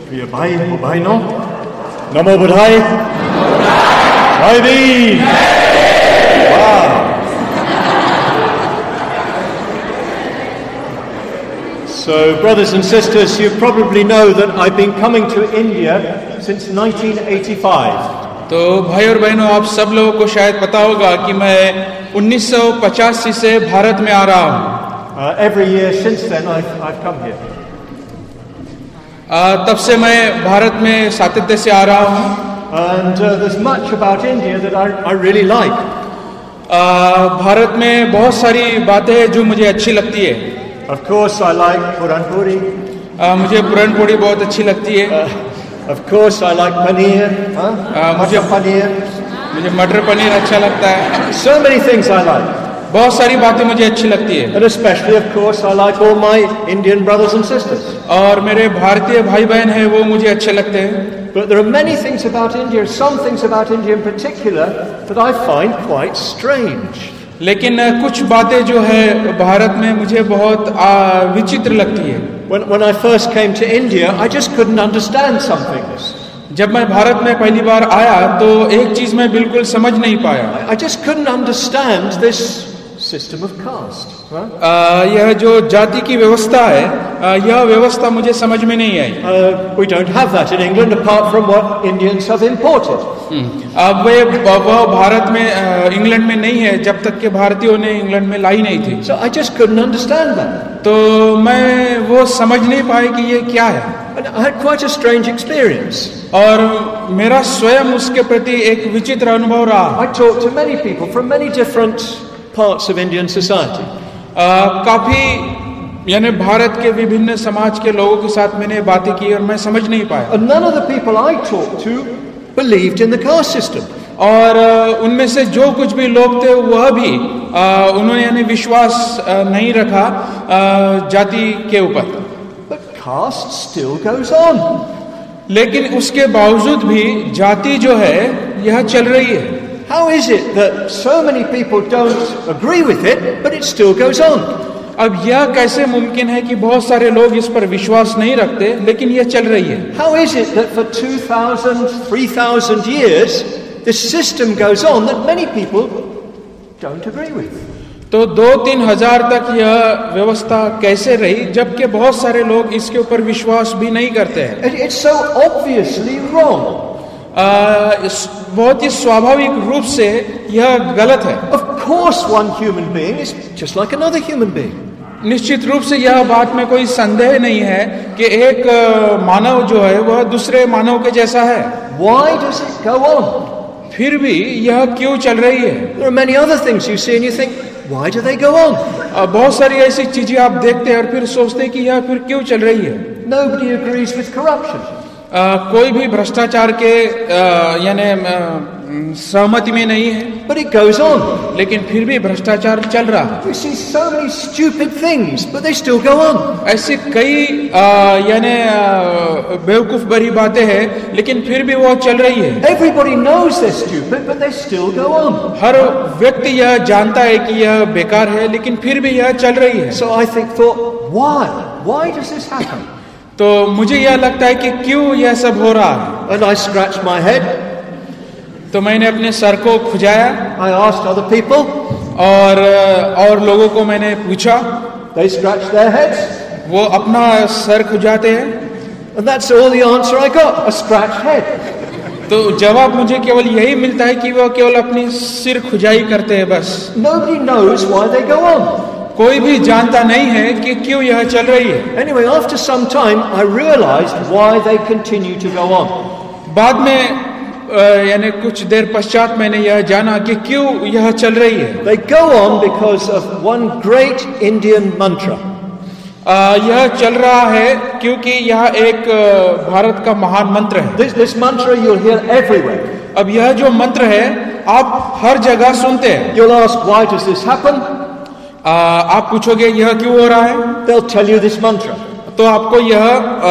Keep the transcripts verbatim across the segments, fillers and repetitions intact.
प्रिय भाई और बहनों, नमो बुद्धाय, जय भीम। वाह। So, brothers and sisters, you probably know that I've been coming to India since nineteen eighty-five. तो भाई और बहनों, आप सब लोगों को शायद पता होगा कि मैं उन्नीस सौ पचासी से भारत में आ रहा हूँ। Uh, every year since then, I've, I've come here. uh, तब से मैं भारत में सातत्य से आ रहा हूँ। And uh, there's much about India that I, I really like. uh, Bharat में बहुत सारी बातें हैं जो मुझे अच्छी लगती है। Of course, I like Puran Puri. uh, मुझे पुरन पोड़ी बहुत अच्छी लगती है। Uh, of course, I like paneer. Huh? uh, मुझे paneer. मुझे मटर पनीर अच्छा लगता है। So many things I like. बहुत सारी बातें मुझे अच्छी लगती है। And especially, of course, I like all my Indian brothers and sisters. और मेरे भारतीय भाई बहन हैं वो मुझे अच्छे लगते हैं। But there are many things about India, some things about India in particular, that I find quite strange. लेकिन कुछ बातें जो है भारत में मुझे बहुत विचित्र लगती है। When, when I first came to India, I just couldn't understand some things. जब मैं भारत में पहली बार आया तो एक चीज मैं बिल्कुल समझ नहीं पाया। I, I just couldn't understand this system of caste. Huh? uh, यह जो जाति की व्यवस्था है, uh, यह व्यवस्था मुझे समझ में नहीं आई। Uh, we don't have that in England apart from what Indians have imported. अब वे वह भारत में इंग्लैंड में नहीं है जब तक के भारतीयों ने इंग्लैंड में लाई नहीं थी। So I just couldn't understand that. तो मैं वो समझ नहीं पाई कि ये क्या है। And I had quite a strange experience. और मेरा स्वयं उसके प्रति एक विचित्र अनुभव रहा। I talked to many people from many different parts of Indian society. uh, काफी यानी भारत के विभिन्न समाज के लोगों के साथ मैंने बातें की और मैं समझ नहीं पाया। And none of the people I talked to believed in the caste system. और उनमें से जो कुछ भी लोग थे वह भी उन्होंने यानी विश्वास नहीं रखा जाति के ऊपर। But caste still goes on. लेकिन उसके बावजूद भी जाति जो है यह चल रही है। How is it that so many people don't agree with it, but it still goes on? अब यह कैसे मुमकिन है कि बहुत सारे लोग इस पर विश्वास नहीं रखते लेकिन यह चल रही है। How is it that for two thousand, three thousand years this system goes on that many people don't agree with? तो दो तीन हजार तक यह व्यवस्था कैसे रही जबकि बहुत सारे लोग इसके ऊपर विश्वास भी नहीं करते हैं। It's so obviously wrong. Uh, बहुत ही स्वाभाविक रूप से यह गलत है। Of course, one human being is just like another human being. निश्चित रूप से यह बात में कोई संदेह नहीं है कि एक मानव जो है वह दूसरे मानव के जैसा है। Why does it go on? फिर भी यह क्यों चल रही है? There are many other things you see and you think, why do they go on? uh, बहुत सारी ऐसी चीजें आप देखते हैं और फिर सोचते हैं कि यह फिर क्यों चल रही है। Nobody agrees with corruption. Uh, कोई भी भ्रष्टाचार के uh, यानी uh, सहमति में नहीं है। But it goes on. लेकिन फिर भी भ्रष्टाचार चल रहा है। We see so many stupid things, but they still go on. ऐसी कई uh, यानी uh, बेवकूफ भरी बातें हैं लेकिन फिर भी वो चल रही है। Everybody knows they're stupid, but they still go on. हर व्यक्ति यह जानता है कि यह बेकार है लेकिन फिर भी यह चल रही है। So I think, thought, why? Why does this happen? तो मुझे यह लगता है कि क्यों यह सब हो रहा है। And I scratched my head. तो मैंने अपने सर को खुजाया। I asked other people. और और लोगों को मैंने पूछा। They scratched their heads. वो अपना सर खुजाते हैं। And that's all the answer I got, a scratched head. तो जवाब मुझे केवल यही मिलता है कि वो केवल अपनी सिर खुजाई करते हैं बस। Nobody knows why they go on. कोई भी जानता नहीं है कि क्यों यह चल रही है। Anyway, after some time, I realized why they continue to go on. बाद में यानी कुछ देर पश्चात मैंने यह जाना कि क्यों यह चल रही है। They go on because of one great Indian mantra. यह चल रहा है क्योंकि यह एक भारत का महान मंत्र है। This, this mantra you'll hear everywhere. अब यह जो मंत्र है आप हर जगह सुनते हैं। You'll ask, why does this happen? Uh, आप पूछोगे यह क्यों हो रहा है? They'll tell you this mantra. तो आपको यह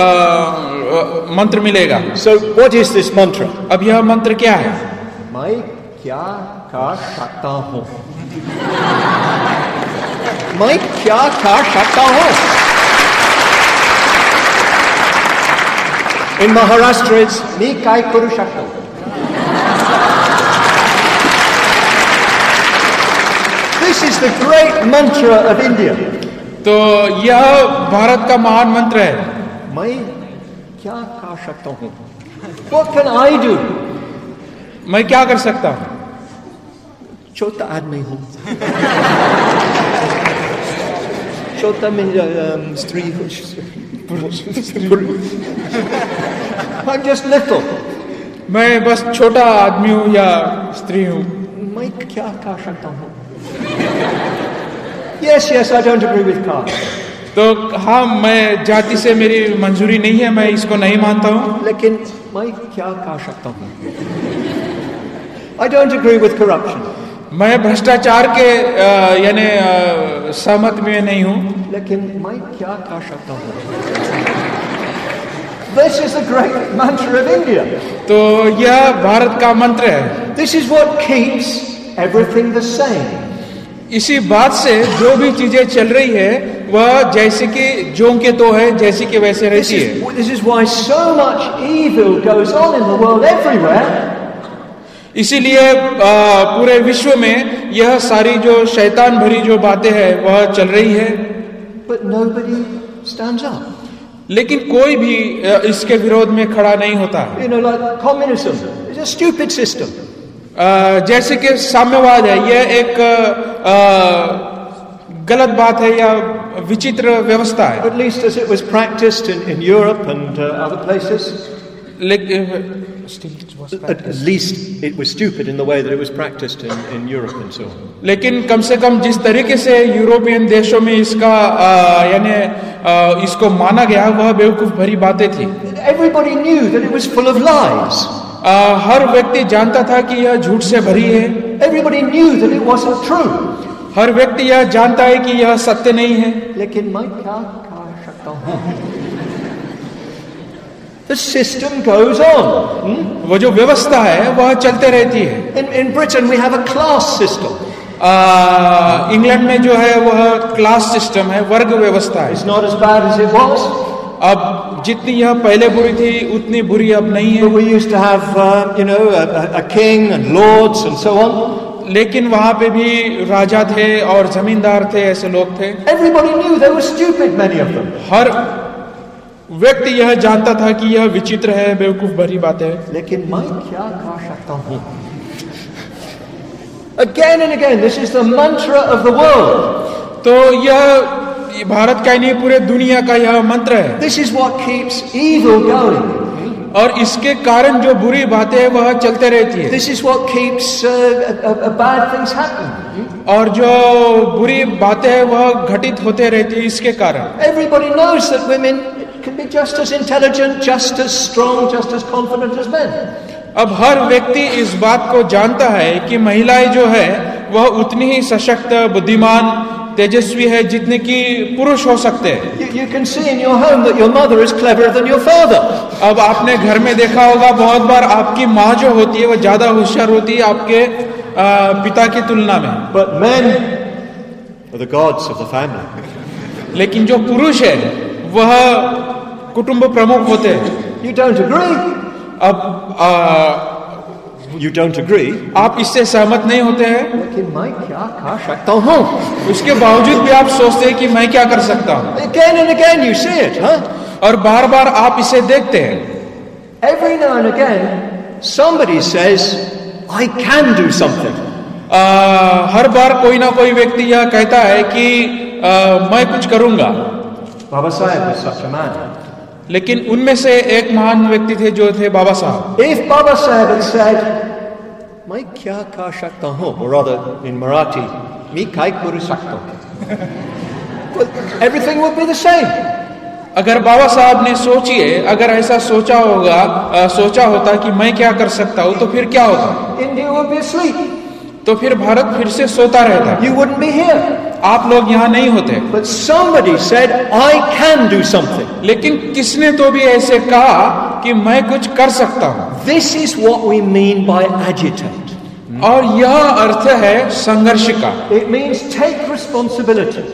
uh, मंत्र मिलेगा। So what is this mantra? अब यह मंत्र क्या है? मैं क्या कर सकता हूँ? मैं क्या कर सकता हूँ? In Maharashtra, it's "Mi kai kuru shakto." This is the great mantra of India. तो यह भारत का महान मंत्र है, मैं क्या कर सकता हूँ? What can I do? मैं क्या कर सकता हूँ? छोटा आदमी हूँ. छोटा में स्त्री. I'm just little. मैं बस छोटा आदमी हूँ या स्त्री हूँ. मैं क्या कर सकता हूँ? Yes, yes, I don't agree with caste. तो हाँ, मैं जाति से मेरी मंजूरी नहीं है, मैं इसको नहीं मानता हूँ. लेकिन मैं क्या कर सकता हूँ? I don't agree with corruption. मैं भ्रष्टाचार के यानी सहमत में नहीं हूँ. लेकिन मैं क्या कर सकता हूँ? This is the great mantra of India. तो यह भारत का मंत्र है. This is what keeps everything the same. इसी बात से जो भी चीजें चल रही है वह जैसे कि जो के तो है, जैसी कि वैसे रहती है. This is why so much evil goes on in the world everywhere. इसीलिए पूरे विश्व में यह सारी जो शैतान भरी जो बातें हैं वह चल रही है. But nobody stands up. लेकिन कोई भी इसके विरोध में खड़ा नहीं होता. You know, like communism is a stupid system. Uh, जैसे कि साम्यवाद है, यह एक uh, गलत बात है या विचित्र व्यवस्था है. At least as it was practiced in, in Europe and uh, other places. At least it was stupid in the way that it was practiced in, in Europe and so on. लेकिन कम से कम जिस तरीके से European देशों में इसका यानी इसको माना गया वह बेवकूफ भरी बातें थी. Everybody knew that it was full of lies. Uh, हर व्यक्ति जानता था कि यह झूठ से भरी है. Everybody knew that it wasn't true. हर व्यक्ति यह जानता है कि यह सत्य नहीं है. लेकिन मैं क्या कर सकता हूँ? The system goes on. Hmm? वो जो व्यवस्था है वह चलते रहती है. In, in Britain we have a class system. England uh, में जो है वह क्लास सिस्टम है, वर्ग व्यवस्था है. It's not as bad as it was. अब जितनी यह पहले बुरी थी उतनी बुरी अब नहीं है. But we used to have, uh, you know, a, a king and lords and so on. लेकिन वहाँ पे भी राजा थे और जमींदार थे, ऐसे लोग थे. Everybody knew they were stupid, many of them. हर व्यक्ति यह जानता था कि यह विचित्र है, बेवकूफ भरी बात है. लेकिन मैं क्या कर सकता हूँ? Again and again, this is the mantra of the world. तो यह भारत का नहीं, पूरे दुनिया का यह मंत्र है. This is what keeps evil going. और इसके कारण जो बुरी बातें हैं वह चलते रहती है. This is what keeps uh, uh, uh, bad things happening. और जो बुरी बातें हैं वह घटित होते रहती है इसके कारण. Everybody knows that women can be just as intelligent, just as strong, just as confident as men. अब हर व्यक्ति इस बात को जानता है कि महिलाएं जो है वह उतनी ही सशक्त, बुद्धिमान, तेजस्वी है जितने की पुरुष हो सकते हैं. You, you can see in your home that your mother is cleverer than your father. अब आपने घर में देखा होगा बहुत बार आपकी माँ जो होती है वह ज्यादा होशियार होती है आपके आ, पिता की तुलना में. But men are the gods of the family. लेकिन जो पुरुष है वह कुटुंब प्रमुख होते हैं. You don't agree. अब आ, You don't agree. आप इससे सहमत नहीं होते हैं. लेकिन मैं क्या कर सकता हूँ? उसके बावजूद भी आप सोचते हैं कि मैं क्या कर सकता हूँ. Again and again you see it, huh? और बार बार आप इसे देखते हैं. Every now and again somebody says, I can do something. आ, हर बार कोई ना कोई व्यक्ति यह कहता है कि आ, मैं कुछ करूंगा. Baba Sahib was such a man. लेकिन उनमें से एक महान व्यक्ति थे जो थे बाबा साहब. If Baba Sahib had said, मैं क्या कर सकता हूँ, or rather in Marathi, मैं क्या कर सकता हूँ, well, everything would be the same. अगर बाबा साहब ने सोचिए, अगर ऐसा सोचा होगा, आ, सोचा होता कि मैं क्या कर सकता हूँ, तो फिर क्या होता? India would be asleep. तो फिर भारत फिर से सोता रहता. You wouldn't be here. आप लोग यहाँ नहीं होते. But somebody said, I can do something. लेकिन किसने तो भी ऐसे कहा कि मैं कुछ कर सकता हूँ. This is what we mean by agitate. और यह अर्थ है संघर्ष का. It means take responsibility.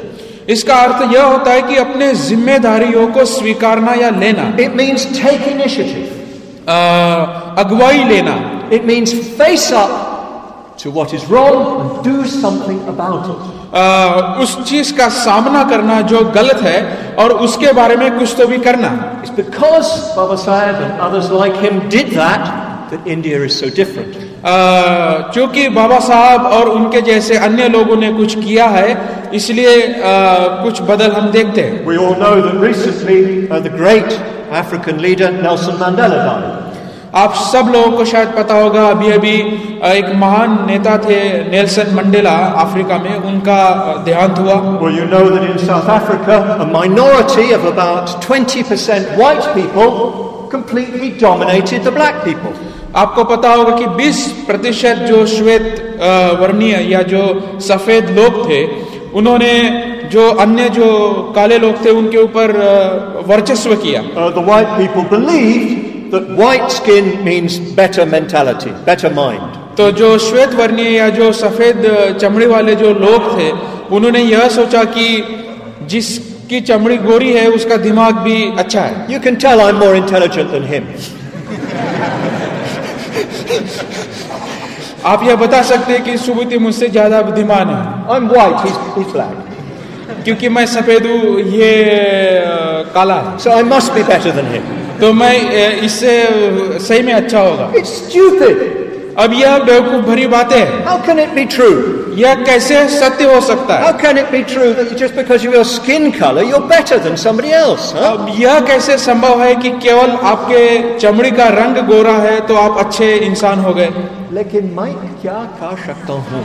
इसका अर्थ यह होता है कि अपने जिम्मेदारियों को स्वीकारना या लेना. It means take initiative. अगुवाई लेना. It means face up to what is wrong and do something about it. Uh, उस चीज का सामना करना जो गलत है और उसके बारे में कुछ तो भी करना. It's because Baba Saheb and others like him did that that India is so different. uh, क्योंकि बाबा साहब और उनके जैसे अन्य लोगों ने कुछ किया है, इसलिए uh, कुछ बदल हम देखते हैं. We all know that recently uh, the great African leader Nelson Mandela died. आप सब लोगों को शायद पता होगा, अभी अभी एक महान नेता थे नेल्सन मंडेला, अफ्रीका में उनका देहांत हुआ. Well, you know that in South Africa a minority of about twenty percent white people completely dominated the black people. आपको पता होगा कि बीस प्रतिशत जो श्वेत वर्णीय या जो सफेद लोग थे, उन्होंने जो अन्य जो काले लोग थे उनके ऊपर वर्चस्व किया. uh, the white people believed that white skin means better mentality, better mind. तो जो श्वेत वर्णीय या जो सफेद चमड़ी वाले जो लोग थे, उन्होंने यह सोचा कि जिसकी चमड़ी गोरी है उसका दिमाग भी अच्छा है. You can tell I'm more intelligent than him. आप यह बता सकते हैं कि सुबुति मुझसे ज्यादा बुद्धिमान है. I'm white, he's, he's black. क्योंकि मैं सफेद हूँ, ये काला है. So I must be better than him. तो मैं इससे सही में अच्छा होगा. It's stupid. अब यह बेवकूफ भरी बातें हैं. How can it be true? यह कैसे सत्य हो सकता है? How can it be true that just because of your skin color you're better than somebody else? Huh? अब यह कैसे संभव है कि केवल आपके चमड़ी का रंग गोरा है तो आप अच्छे इंसान हो गए? लेकिन मैं क्या कर सकता हूँ?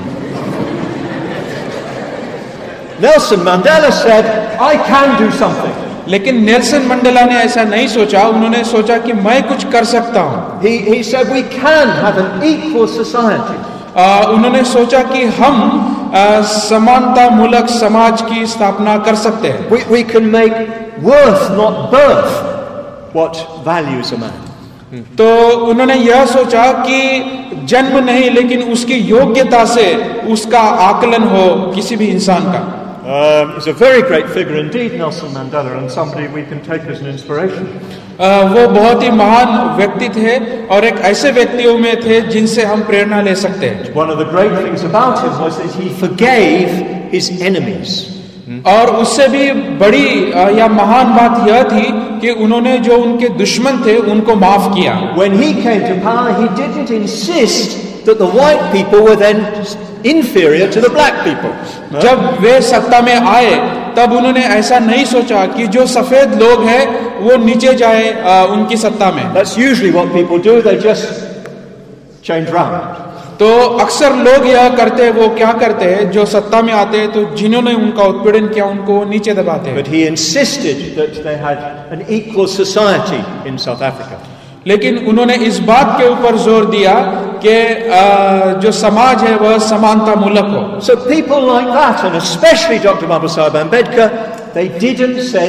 Nelson Mandela said, I can do something. लेकिन नेल्सन मंडेला ने ऐसा नहीं सोचा. उन्होंने सोचा कि मैं कुछ कर सकता हूँ. He, he said we can have an equal society. uh, उन्होंने सोचा कि हम uh, समानता मूलक समाज की स्थापना कर सकते हैं. We, we can make worth not birth what values a man. तो उन्होंने यह सोचा कि जन्म नहीं लेकिन उसकी योग्यता से उसका आकलन हो किसी भी इंसान का. Um, he's a very great figure indeed, Nelson Mandela, and somebody we can take as an inspiration. uh, वो बहुत ही महान व्यक्ति थे और एक ऐसे व्यक्तियों में थे जिनसे हम प्रेरणा ले सकते हैं. One of the great things about him was that he forgave his enemies. और उससे भी बड़ी या महान बात यह थी कि उन्होंने जो उनके दुश्मन थे उनको माफ किया. When he came to power, he didn't insist that the white people were then inferior to the black people. जब वे सत्ता में आए तब उन्होंने ऐसा नहीं सोचा कि जो सफेद लोग हैं वो नीचे जाए उनकी सत्ता में. That's usually what people do. They just change round. तो अक्सर लोग यह करते हैं, वो क्या करते हैं, जो सत्ता में आते हैं तो जिन्होंने उनका उत्पीड़न किया उनको नीचे दबाते हैं. But he insisted that they had an equal society in South Africa. लेकिन उन्होंने इस बात के ऊपर जोर दिया कि जो समाज है वह समानता मूलक हो. So people like that, and especially Doctor Baba Saheb Ambedkar, they didn't say,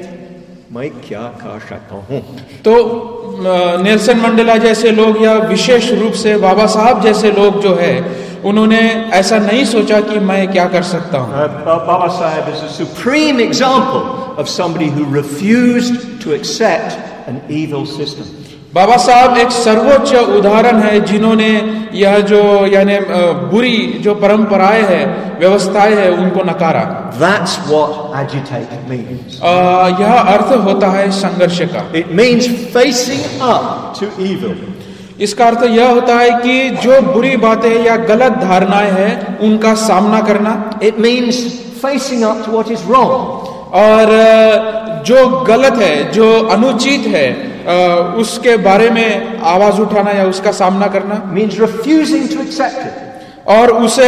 मैं क्या कर सकता हूँ. तो नेल्सन मंडेला जैसे लोग या विशेष रूप से बाबा साहब जैसे लोग जो है उन्होंने ऐसा नहीं सोचा कि मैं क्या कर सकता हूँ. uh, Baba Saheb is a supreme example of somebody who refused to accept an evil system. बाबा साहब एक सर्वोच्च उदाहरण है जिन्होंने यह जो यानी बुरी जो परंपराएं हैं, व्यवस्थाएं हैं, उनको नकारा. That's what agitate means. यह अर्थ होता है संघर्ष का. It means facing up to evil. इसका अर्थ यह होता है कि जो बुरी बातें या गलत धारणाएं हैं उनका सामना करना. It means facing up to what is wrong. और जो गलत है, जो अनुचित है, उसके बारे में आवाज उठाना या उसका सामना करना. Means refusing to accept it. और उसे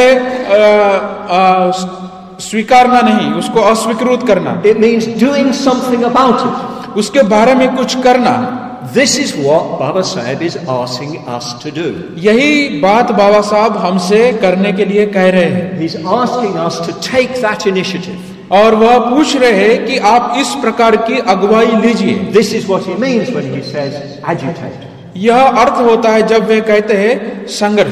स्वीकारना नहीं, उसको अस्वीकृत करना. It means doing something about it. उसके बारे में कुछ करना. This is what Baba Saheb is asking us to do. यही बात बाबा साहब हमसे करने के लिए कह रहे हैं. He's asking us to take that initiative. और वह पूछ रहे हैं कि आप इस प्रकार की अगुवाई लीजिए. This is what he means when he says agitate. यह अर्थ होता है जब वे कहते हैं संघर्ष.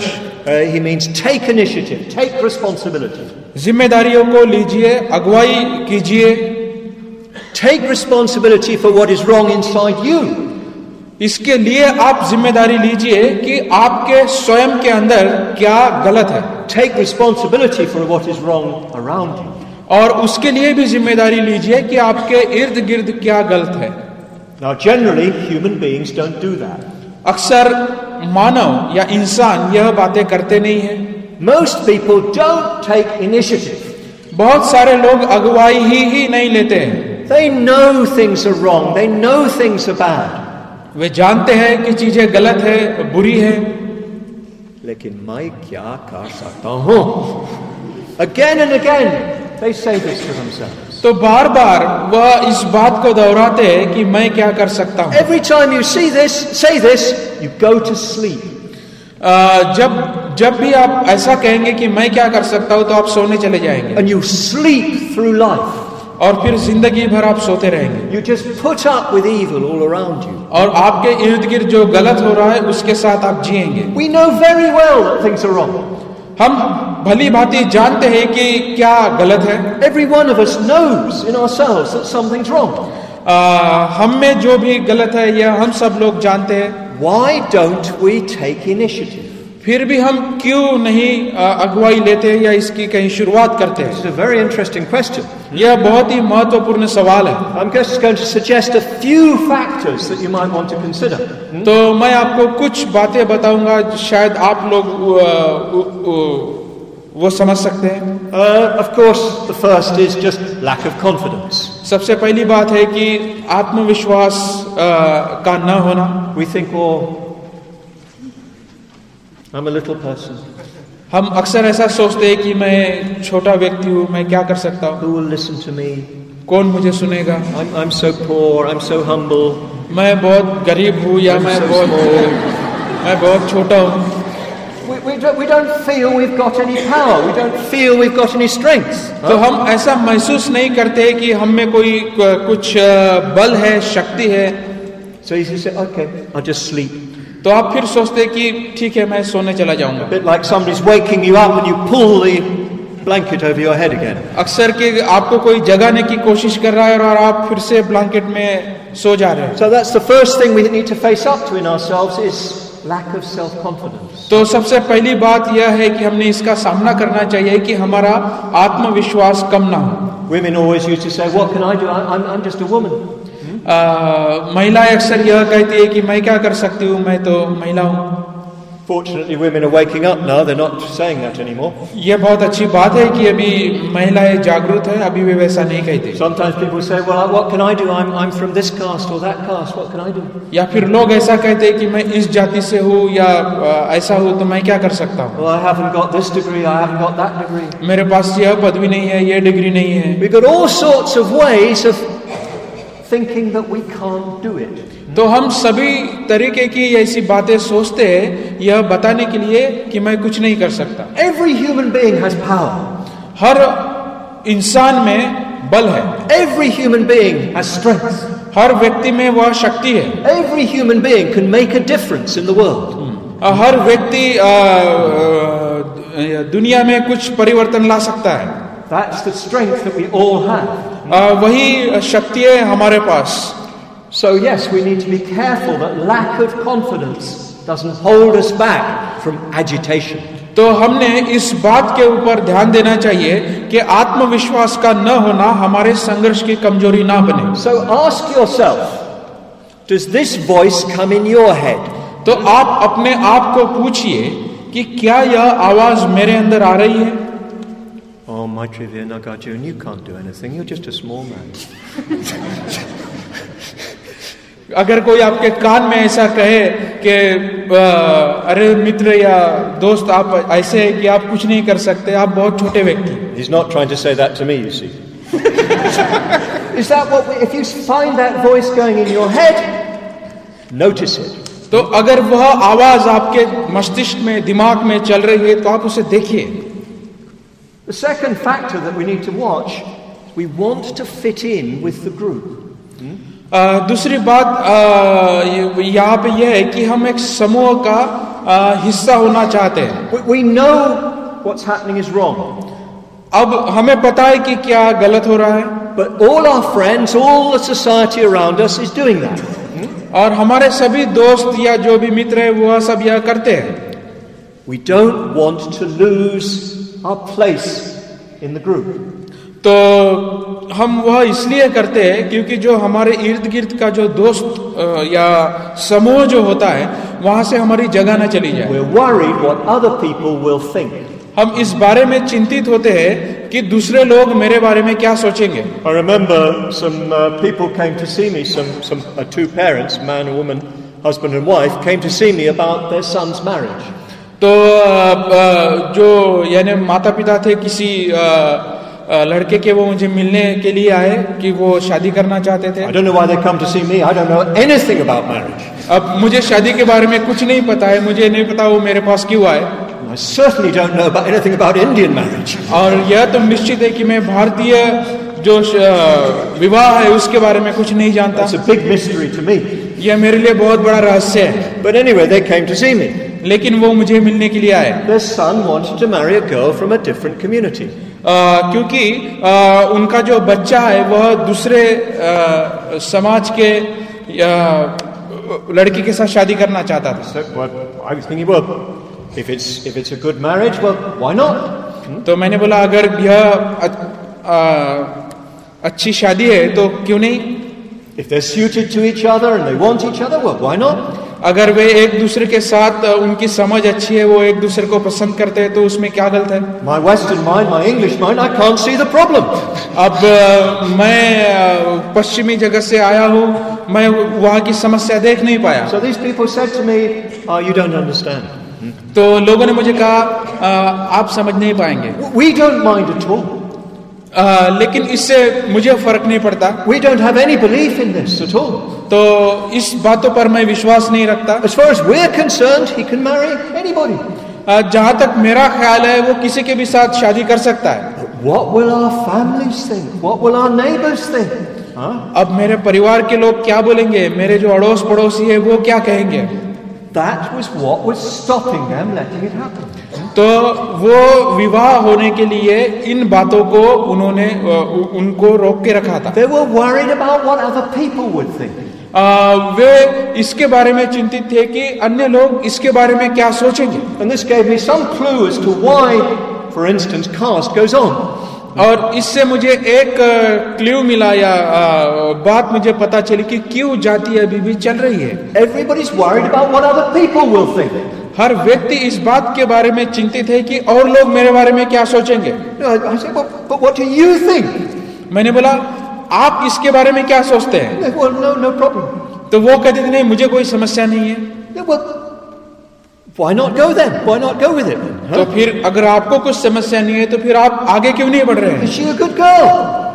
uh, he means take initiative, take responsibility. जिम्मेदारियों को लीजिए, अगुवाई कीजिए. Take responsibility for what is wrong inside you. इसके लिए आप जिम्मेदारी लीजिए कि आपके स्वयं के अंदर क्या गलत है. Take responsibility for what is wrong around you. और उसके लिए भी जिम्मेदारी लीजिए कि आपके इर्द गिर्द क्या गलत है. Now, generally, human beings don't do that. अक्सर मानव या इंसान यह बातें करते नहीं हैं. Most people don't take initiative. बहुत सारे लोग अगुवाई ही ही नहीं लेते हैं. They know things are wrong. They know things are bad. वे जानते हैं कि चीजें गलत है, बुरी है. लेकिन मैं क्या कर सकता हूँ? Again and again, they say this to themselves. तो बार बार वह इस बात को दोहराते हैं कि मैं क्या कर सकता हूँ. Every time you see this, say this, you go to sleep. Uh, जब जब भी आप ऐसा कहेंगे कि मैं क्या कर सकता हूँ तो आप सोने चले जाएंगे. And you sleep through life. और फिर जिंदगी भर आप सोते रहेंगे. You just put up with evil all around you. और आपके इर्द गिर्द जो गलत हो रहा है उसके साथ आप जिएंगे. We know very well that things are wrong. हम भली भांति जानते हैं कि क्या गलत है. Every one of us knows in ourselves that something's wrong. uh, हम में जो भी गलत है यह हम सब लोग जानते हैं. Why don't we take initiative? फिर भी हम क्यों नहीं अगुवाई लेते या इसकी कहीं शुरुआत करते हैं? It's a very interesting question. यह बहुत ही महत्वपूर्ण सवाल है. I'm just going to suggest a few factors that you might want to consider. तो मैं आपको कुछ बातें बताऊंगा, शायद आप लोग वो समझ सकते हैं. Uh, of course, the first is just lack of confidence. सबसे पहली बात है कि आत्मविश्वास का न होना. We think, oh, I'm a little person. हम अक्सर ऐसा सोचते हैं कि मैं छोटा व्यक्ति हूँ, मैं क्या कर सकता हूँ? Who will listen to me? कौन मुझे सुनेगा? I'm, I'm so poor. I'm so humble. मैं बहुत गरीब हूँ या I'm मैं so बहुत मैं बहुत छोटा हूँ. We, we, don't, we don't feel we've got any power. We don't feel we've got any strength. तो हम ऐसा महसूस नहीं करते कि हम में कोई कुछ बल है, शक्ति है. So you say, okay, I'll just sleep. तो आप फिर सोचते कि ठीक है, मैं सोने चला जाऊंगा. A bit like somebody's waking you up and you pull the blanket over your head again. अक्सर कि आपको कोई जगाने की कोशिश कर रहा है और आप फिर से ब्लैंकेट में सो जा रहे हैं. So that's the first thing we need to face up to in ourselves is lack of self-confidence. तो सबसे पहली बात यह है कि हमने इसका सामना करना चाहिए कि हमारा आत्मविश्वास कम ना हो. Women always used to say, what can I do? I'm, I'm just a woman. महिलाएं अक्सर यह कहती है कि मैं क्या कर सकती हूँ, मैं तो महिला हूँ. Fortunately, women are waking up now. They're not saying that anymore. यह बहुत अच्छी बात है कि अभी महिलाएं जागरूक हैं, अभी वे वैसा नहीं कहते. Sometimes people say, well, what can I do? I'm, I'm from this caste or that caste. What can I do? या फिर लोग ऐसा कहते हैं कि मैं इस जाति से हूँ या ऐसा हूँ, तो मैं क्या कर सकता हूँ? Well, I haven't got this degree. I haven't got that degree. मेरे पास यह पदवी नहीं है, यह डिग्री नहीं है. We've got all sorts of ways of thinking that we can't do it. तो हम सभी तरीके की ऐसी बातें सोचते हैं यह बताने के लिए कि मैं कुछ नहीं कर सकता. Every human being has power. हर इंसान में बल है. Every human being has strength. हर व्यक्ति में वह शक्ति है. Every human being can make a difference in the world. हर व्यक्ति दुनिया में कुछ परिवर्तन ला सकता है. That's the strength that we all have. वही शक्ति है हमारे पास. So yes, we need to be careful that lack of confidence doesn't hold us back from agitation. तो हमने इस बात के ऊपर ध्यान देना चाहिए कि आत्मविश्वास का न होना हमारे संघर्ष की कमजोरी ना बने. So ask yourself, does this voice come in your head? तो आप अपने आप को पूछिए कि क्या यह आवाज मेरे अंदर आ रही है? Oh, Maitreya Nagarjuna, you can't do anything. You're just a small man. अगर कोई आपके कान में ऐसा कहे कि अरे मित्र या दोस्त, आप ऐसे है कि आप कुछ नहीं कर सकते, आप बहुत छोटे व्यक्ति. He's not trying to say that to me, you see. Is that what we, if you find that voice going in your head, notice it. तो अगर वह आवाज आपके मस्तिष्क में, दिमाग में चल रही है तो आप उसे देखिए. The second factor that we need to watch, we want to fit in with the group. Uh, दूसरी बात uh, यहाँ पे यह है कि हम एक समूह का आ, हिस्सा होना चाहते हैं। We, we know what's happening is wrong. अब हमें पता है कि क्या गलत हो रहा है, But all our friends, all the society around us is doing that. और हमारे सभी दोस्त या जो भी मित्र है वह सब यह करते हैं। We don't want to lose our place in the group. तो हम वह इसलिए करते हैं क्योंकि जो हमारे इर्द गिर्द का जो दोस्त या समूह जो होता है वहां से हमारी जगह न चली जाए। We're worried what other people will think. हम इस बारे में चिंतित होते हैं कि दूसरे लोग मेरे बारे में क्या सोचेंगे। I remember some uh, people came to see me, some, some uh, two parents, man and woman, husband and wife, came to see me about their son's marriage. तो जो यानी माता पिता थे किसी लड़के के, वो मुझे मिलने के लिए आए कि वो शादी करना चाहते थे। I don't know why they come to see me. I don't know anything about marriage. अब मुझे शादी के बारे में कुछ नहीं पता है, मुझे नहीं पता वो मेरे पास क्यों आए। I certainly don't know about anything about Indian marriage. और यह तो निश्चित है कि मैं भारतीय जो विवाह है उसके बारे में कुछ नहीं जानता। It's a big mystery to me. यह मेरे लिए बहुत बड़ा रहस्य है। But anyway, they came to see me. लेकिन वो मुझे मिलने के लिए आए। Their son wanted to marry a girl from a different community. Uh, क्योंकि uh, उनका जो बच्चा है वह दूसरे uh, समाज के uh, लड़की के साथ शादी करना चाहता था। So, well, I was thinking, well, if it's if it's a good marriage, well, why not? Hmm? तो मैंने बोला अगर यह uh, अच्छी शादी है तो क्यों नहीं? If they're suited to each other and they want each other, well, why not? अगर वे एक दूसरे के साथ उनकी समझ अच्छी है, वो एक दूसरे को पसंद करते हैं, तो उसमें क्या गलत है? My Western mind, my English mind, I can't see the problem. अब मैं पश्चिमी जगत से आया हूँ, मैं वहाँ की समस्या देख नहीं पाया। So these people said to me, oh, you don't understand. तो लोगों ने मुझे कहा आप समझ नहीं पाएंगे। We don't mind at all. Uh, लेकिन इससे मुझे फर्क नहीं पड़ता। We don't have any belief in this at all. तो इस बातों पर मैं विश्वास नहीं रखता। As far as we're concerned, he can marry anybody. uh, जहाँ तक मेरा ख्याल है वो किसी के भी साथ शादी कर सकता है। What will our families think? What will our neighbors think? Huh? अब मेरे परिवार के लोग क्या बोलेंगे, मेरे जो अड़ोस पड़ोसी है वो क्या कहेंगे? That was what was stopping them letting it happen. तो वो विवाह होने के लिए इन बातों को उन्होंने उनको रोक के रखा था। They were worried about what other people would think. uh, वे इसके बारे में चिंतित थे कि अन्य लोग इसके बारे में क्या सोचेंगे। And this gave me some clue as to why, for instance, caste goes on. और इससे मुझे एक क्लू मिला या बात मुझे पता चली कि क्यों जाति अभी भी चल रही है। Everybody's worried about what other people will think. हर व्यक्ति इस बात के बारे में चिंतित है कि और लोग मेरे बारे में क्या सोचेंगे। I said, well, but what do you think? मैंने बोला आप इसके बारे में क्या सोचते हैं? Well, no, no problem. तो वो कहते थे नहीं मुझे कोई समस्या नहीं है। Yeah, well, why not go then? Why not go with it? Huh? तो फिर अगर आपको कुछ समस्या नहीं है तो फिर आप आगे क्यों नहीं बढ़ रहे हैं? Is she a good girl?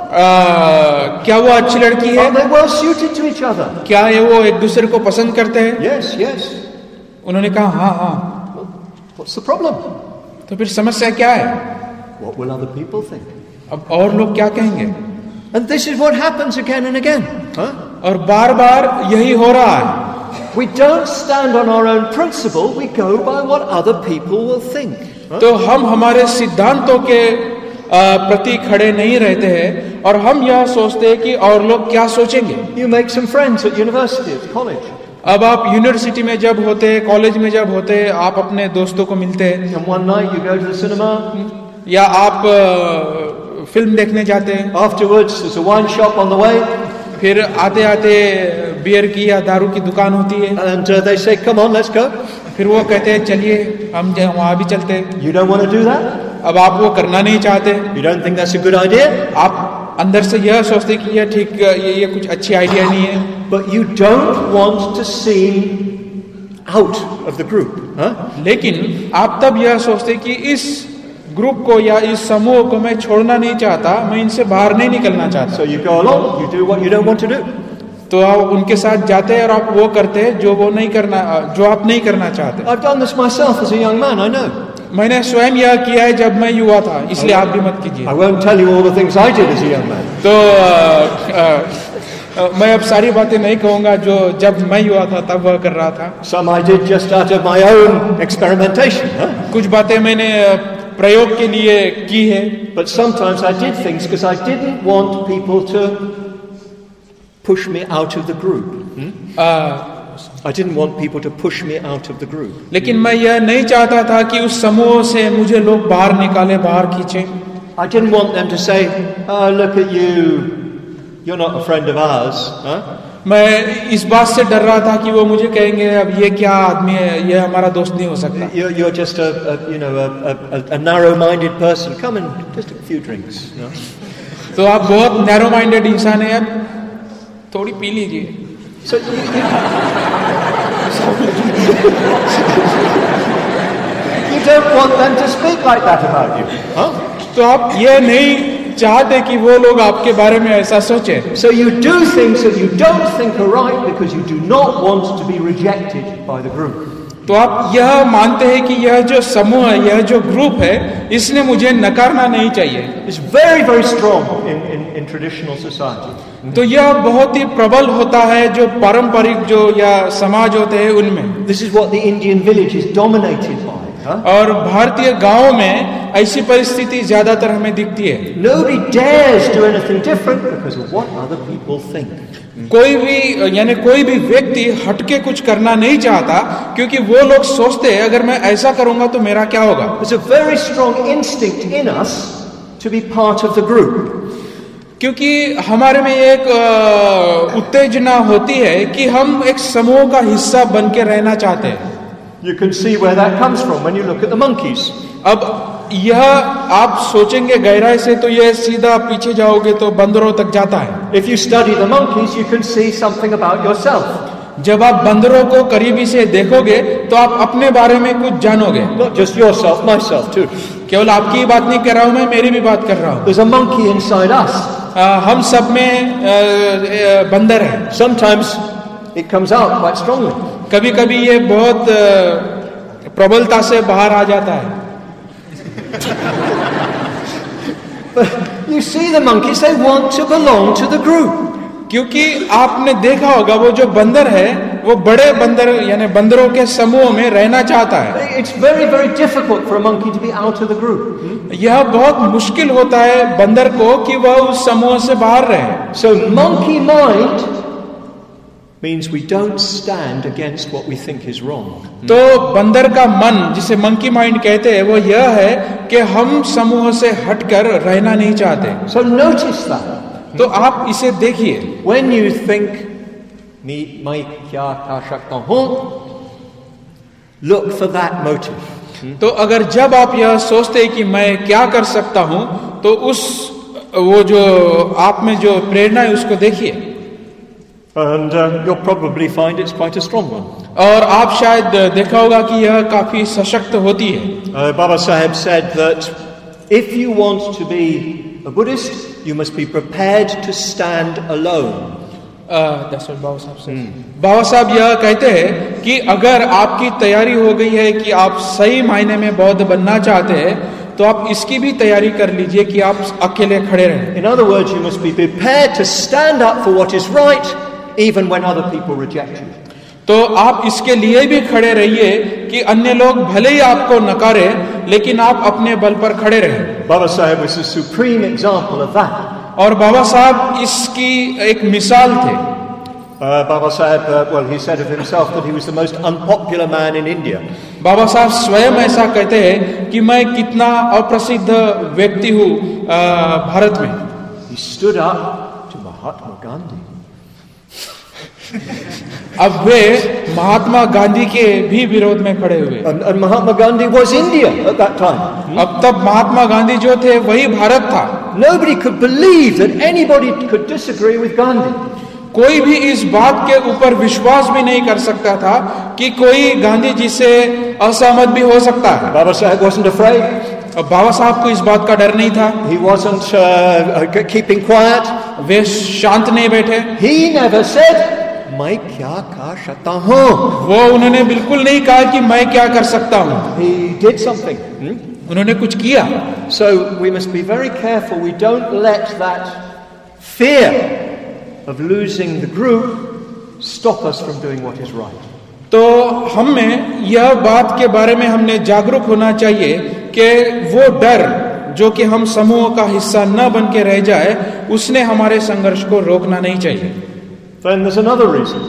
आ, क्या वो अच्छी लड़की है? Are they well suited to each other? क्या ये वो एक दूसरे को पसंद करते हैं? Yes, yes. उन्होंने कहा हाँ हाँ। What's the problem? तो फिर समस्या क्या है? What will other people think? अब और लोग क्या कहेंगे? And this is what happens again and again. Huh? और बार बार यही हो रहा है। We don't stand on our own principle, we go by what other people will think. Huh? तो हम हमारे सिद्धांतों के प्रति खड़े नहीं रहते हैं और हम यह सोचते हैं कि और लोग क्या सोचेंगे। You make some friends at university, at college. अब आप यूनिवर्सिटी में जब होते हैं, कॉलेज में जब होते हैं, आप अपने दोस्तों को मिलते हैं। And one night you go to the cinema. या आप फिल्म देखने जाते हैं। Afterwards there's a wine shop on the way. फिर आते आते बियर की या दारू की दुकान होती है। And uh, they say, come on, let's go. फिर वो कहते हैं चलिए हम वहाँ भी चलते हैं। You don't want to do that? अब आप वो करना नहीं चाहते। You don't think that's a good idea? आप अंदर से यह सोचते कि यह ठीक ये ये कुछ अच्छी आइडिया नहीं है। But you don't want to seem out of the group, huh? लेकिन आप तब यह सोचते कि इस ग्रुप को या इस समूह को मैं छोड़ना नहीं चाहता, मैं इनसे बाहर नहीं निकलना चाहता। So you go along, you do what you don't want to do. तो आप उनके साथ जाते हैं और आप वो करते हैं जो वो नहीं करना, जो आप नहीं करना चाहते। I've done this myself as a young man, I know. मैंने स्वयं यह किया है जब मैं युवा था, इसलिए आप भी मत कीजिए। I won't tell you all the things I did as a young man. तो आ, आ, मैं अब सारी बातें नहीं कहूंगा जो जब मैं युवा था तब वह कर रहा था. Some I did just out of my own experimentation. Huh? कुछ बातें मैंने प्रयोग के लिए की है. But sometimes I did things because I didn't want people to push me out of the group. Hmm? uh, I didn't want people to push me out of the group. लेकिन मैं यह नहीं चाहता था कि उस समूह से मुझे लोग बाहर निकाले, बाहर खींचे. I didn't want them to say, "Oh, look at you. You're not a friend of ours." Huh? मैं इस बात से डर रहा था कि वो मुझे कहेंगे अब ये क्या आदमी है, ये हमारा दोस्त नहीं हो सकता. You're, you're just a, a you know a, a, a narrow-minded person. Come and just a few drinks. You know? तो आप बहुत नैरो माइंडेड इंसान है, अब थोड़ी पी लीजिए. So you, you, you don't want them to speak like that about you, huh? तो आप ये नहीं चाहते कि वो लोग आपके बारे में ऐसा सोचे. So you do things that you don't think are right because you do not want to be rejected by the group. तो आप यह मानते हैं कि यह जो समूह है, यह जो ग्रुप है, इसने मुझे नकारना नहीं चाहिए. It's very very strong in in, in traditional society. तो यह बहुत ही प्रबल होता है जो पारंपरिक जो या समाज होते हैं उनमें. This is what the Indian village is dominated by. Huh? और भारतीय गांवों में ऐसी परिस्थिति ज्यादातर हमें दिखती है. Nobody dares do anything different because of what other people think. कोई भी यानी कोई भी व्यक्ति हटके कुछ करना नहीं चाहता क्योंकि वो लोग सोचते हैं अगर मैं ऐसा करूंगा तो मेरा क्या होगा. There's a very strong instinct in us to be part of the group. क्योंकि हमारे में एक उत्तेजना होती है कि हम एक समूह का हिस्सा बन के रहना चाहते हैं. You can see where that comes from when you look at the monkeys. अब यह आप सोचेंगे गहराई से तो यह सीधा पीछे जाओगे तो बंदरों तक जाता है. If you study the monkeys, you can see something about yourself. जब आप बंदरों को करीबी से देखोगे तो आप अपने बारे में कुछ जानोगे. Not just yourself, myself too. केवल आपकी बात नहीं कर रहा हूं मैं, मेरी भी बात कर रहा हूं. There's a monkey inside us. आ, हम सब में आ, आ, बंदर है. Sometimes it comes out quite strongly. कभी कभी ये बहुत प्रबलता से बाहर आ जाता है. But you see the monkeys, they want to belong to the group. क्योंकि आपने देखा होगा वो जो बंदर है वो बड़े बंदर यानी बंदरों के समूह में रहना चाहता है. It's very very difficult for a monkey to be out of the group. यह बहुत मुश्किल होता है बंदर को कि वह उस समूह से बाहर रहे. So monkey mind means we don't stand against what we think is wrong. तो बंदर का मन जिसे मंकी माइंड कहते हैं वो यह है कि हम समूह से हटकर रहना नहीं चाहते. So notice that. तो आप इसे देखिए. When you think मैं मैं क्या कर सकता हूँ, look for that motive. तो अगर जब आप यह सोचते हैं कि मैं क्या कर सकता हूँ तो उस वो जो आप में जो प्रेरणा है उसको देखिए. And uh, you'll probably find it's quite a strong one. और आप शायद देखा होगा कि यह काफी सशक्त होती है. uh, Baba Sahib said that if you want to be a Buddhist, you must be prepared to stand alone. That's what बाबा साहब से बाबा साहब यह कहते हैं कि अगर आपकी तैयारी हो गई है कि आप सही मायने में बौद्ध बनना चाहते हैं तो आप इसकी भी तैयारी कर लीजिए कि आप अकेले खड़े रहें. In other words, you must be prepared to stand up for what is right even when other people reject you. तो आप इसके लिए भी खड़े रहिए कि अन्य लोग भले ही आपको नकारे लेकिन आप अपने बल पर खड़े रहें. Baba Sahib was a supreme example of that. और बाबा साहब इसकी एक मिसाल थे. uh, Baba Sahib, uh, well, he said of himself that he was the most unpopular man in India. बाबा साहब स्वयं ऐसा कहते हैं कि मैं कितना अप्रसिद्ध व्यक्ति हूँ भारत में. He stood up to Mahatma Gandhi. अब वे महात्मा गांधी के भी विरोध में खड़े हुए. And, and Mahatma Gandhi was India at that time. अब तब महात्मा गांधी जो थे वही भारत था. Nobody could believe that anybody could disagree with Gandhi. कोई भी इस बात के ऊपर विश्वास भी नहीं कर सकता था कि कोई गांधी जी से असहमत भी हो सकता है. Baba Sahib wasn't afraid. अब बाबा साहब को इस बात का डर नहीं था. He wasn't uh, keeping quiet. वे शांत नहीं बैठे. He never said, मैं क्या कर सकता हूँ. वो उन्होंने बिल्कुल नहीं कहा कि मैं क्या कर सकता हूँ. He did something. Hmm? उन्होंने कुछ किया. So we must be very careful we don't let that fear of losing the group stop us from doing what is right. तो हमें यह बात के बारे में हमने जागरूक होना चाहिए कि वो डर जो कि हम समूह का हिस्सा न बन के रह जाए, उसने हमारे संघर्ष को रोकना नहीं चाहिए. Then there's another reason.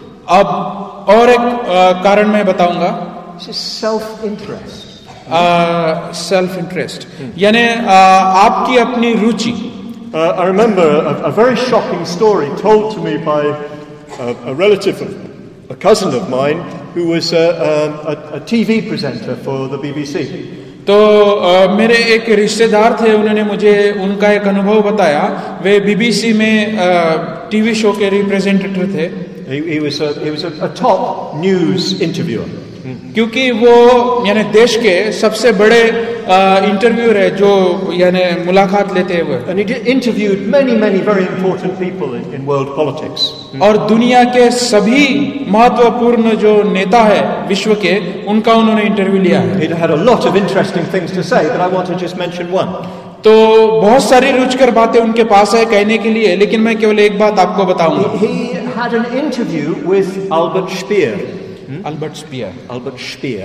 अब और एक आ, कारण मैं बताऊंगा. This is self-interest. Self interest, यानी आपकी अपनी रुचि. Uh, I remember a, a very shocking story told to me by a, a relative of a cousin of mine who was a, a, a T V presenter for the B B C. तो uh, मेरे एक रिश्तेदार थे, उन्होंने मुझे उनका एक अनुभव बताया. वे बीबीसी में टीवी शो के रिप्रेजेंटेटिव थे. He, he was a, he was a, a top news interviewer. क्योंकि वो यानी देश के सबसे बड़े इंटरव्यूअर है जो यानी मुलाकात लेते हैं वो. And he did, interviewed many many very important people in, in world politics. और दुनिया के सभी महत्वपूर्ण जो नेता है विश्व के, उनका उन्होंने इंटरव्यू लिया है. He had a lot of interesting things to say, but I want to just mention one. तो बहुत सारी रुचिकर बातें उनके पास है कहने के लिए, लेकिन मैं केवल एक बात आपको बताऊंगा. He, he had an interview with Albert Speer. Albert Speer. Albert Speer.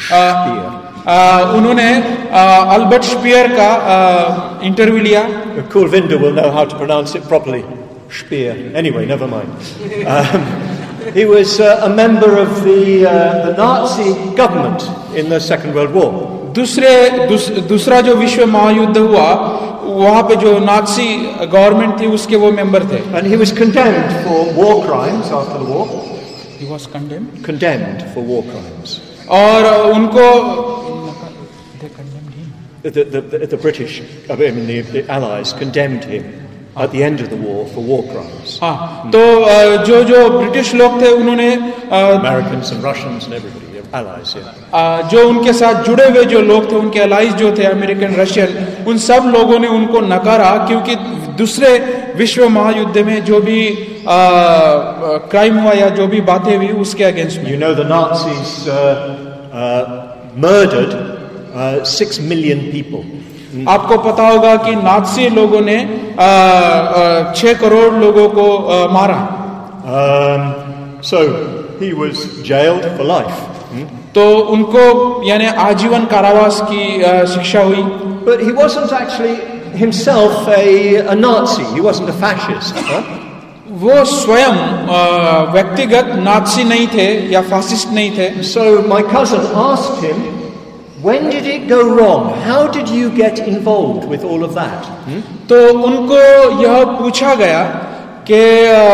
Speer. उन्होंने अल्बर्ट स्पीयर का इंटरव्यू लिया. Kulvinder will know how to pronounce it properly. Speer. Anyway, never mind. Um, he was uh, a member of the, uh, the Nazi government in the Second World War. दूसरे दूस, दूसरा जो विश्व महायुद्ध हुआ, वहाँ पे जो नाजी गवर्नमेंट थी उसके वो मेंबर थे. And he was condemned for war crimes after the war. He was condemned. Condemned for war crimes. और उनको they condemned him. The, the, the, the British, I mean the, the Allies condemned him at the end of the war for war crimes. हाँ, तो जो जो British लोग थे उन्होंने Americans and Russians and everybody. Allies, yeah. जो उनके साथ जुड़े हुए जो लोग थे, उनके अलाइज जो थे अमेरिकन, रशियन, उन सब लोगों ने उनको नकारा, क्योंकि दूसरे विश्व महायुद्ध में जो भी क्राइम हुआ या जो भी बातें हुई उसके अगेंस्ट में. You know the Nazis uh, uh, murdered uh, six million people. आपको पता होगा कि नाजी लोगों ने छह करोड़ लोगों को आ, मारा. um, so he was jailed for life. तो उनको यानी आजीवन कारावास की शिक्षा हुई. But he wasn't actually himself a, a Nazi. He wasn't a fascist. Huh? वो स्वयं व्यक्तिगत नाजी नहीं थे या फासिस्ट नहीं थे. So my cousin asked him, when did it go wrong? How did you get involved with all of that? Hmm? तो उनको यह पूछा गया कि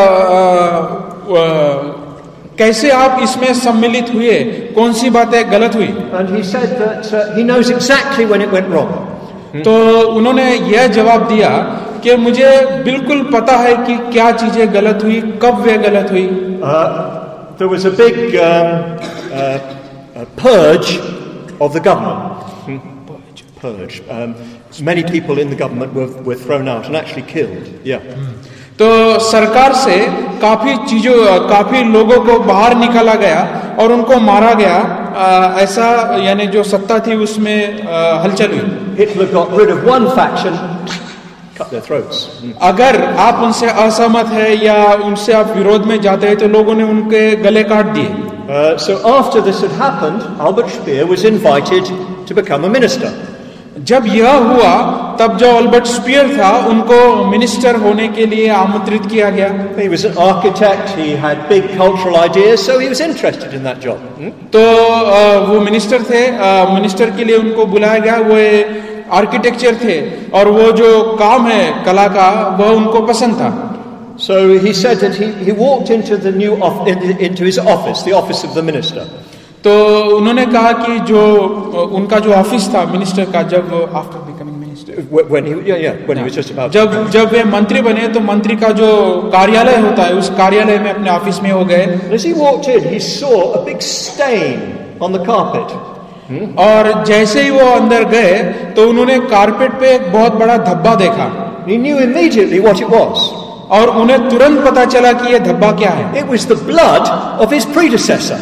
कैसे आप इसमें सम्मिलित हुए, कौन सी बातें गलत हुई. And he said that uh, he knows exactly when it went wrong. तो उन्होंने यह जवाब दिया कि मुझे बिल्कुल पता है कि क्या चीजें गलत हुई, कब वे गलत हुई. Uh, there was a big um, uh, a purge of the government. Hmm? Purge. Um, many people in the government were, were thrown out and actually killed. Yeah. Hmm. तो सरकार से काफी चीजों काफी लोगों को बाहर निकाला गया और उनको मारा गया. आ, ऐसा यानी जो सत्ता थी उसमें आ, हलचल हुई. Hitler got rid of one faction, cut their throats. अगर आप उनसे असहमत है या उनसे आप विरोध में जाते हैं तो लोगों ने उनके गले काट दिए. Uh, so after this had happened, Albert Speer was invited to become a minister. जब यह हुआ तब जो अल्बर्ट स्पीयर था उनको मिनिस्टर होने के लिए आमंत्रित किया गया. He was an architect, he had big cultural ideas, so he was interested in that job. Hmm? तो वो मिनिस्टर थे, मिनिस्टर के लिए उनको बुलाया गया. वो आर्किटेक्चर थे और वो जो काम है कला का वह उनको पसंद था. So he said that he, he walked into the new off, into his office, the office of the minister. तो उन्होंने कहा कि जो उनका जो ऑफिस था मिनिस्टर का, जब after becoming minister when he yeah yeah when he was just about जब जब वे मंत्री बने तो मंत्री का जो कार्यालय होता है उस कार्यालय में अपने ऑफिस में हो गए. As he walked in, he saw a big stain on the carpet. hmm? और जैसे ही वो अंदर गए तो उन्होंने कारपेट पे एक बहुत बड़ा धब्बा देखा. He knew immediately what it was. और उन्हें तुरंत पता चला कि ये धब्बा क्या है. It was the blood of his predecessor.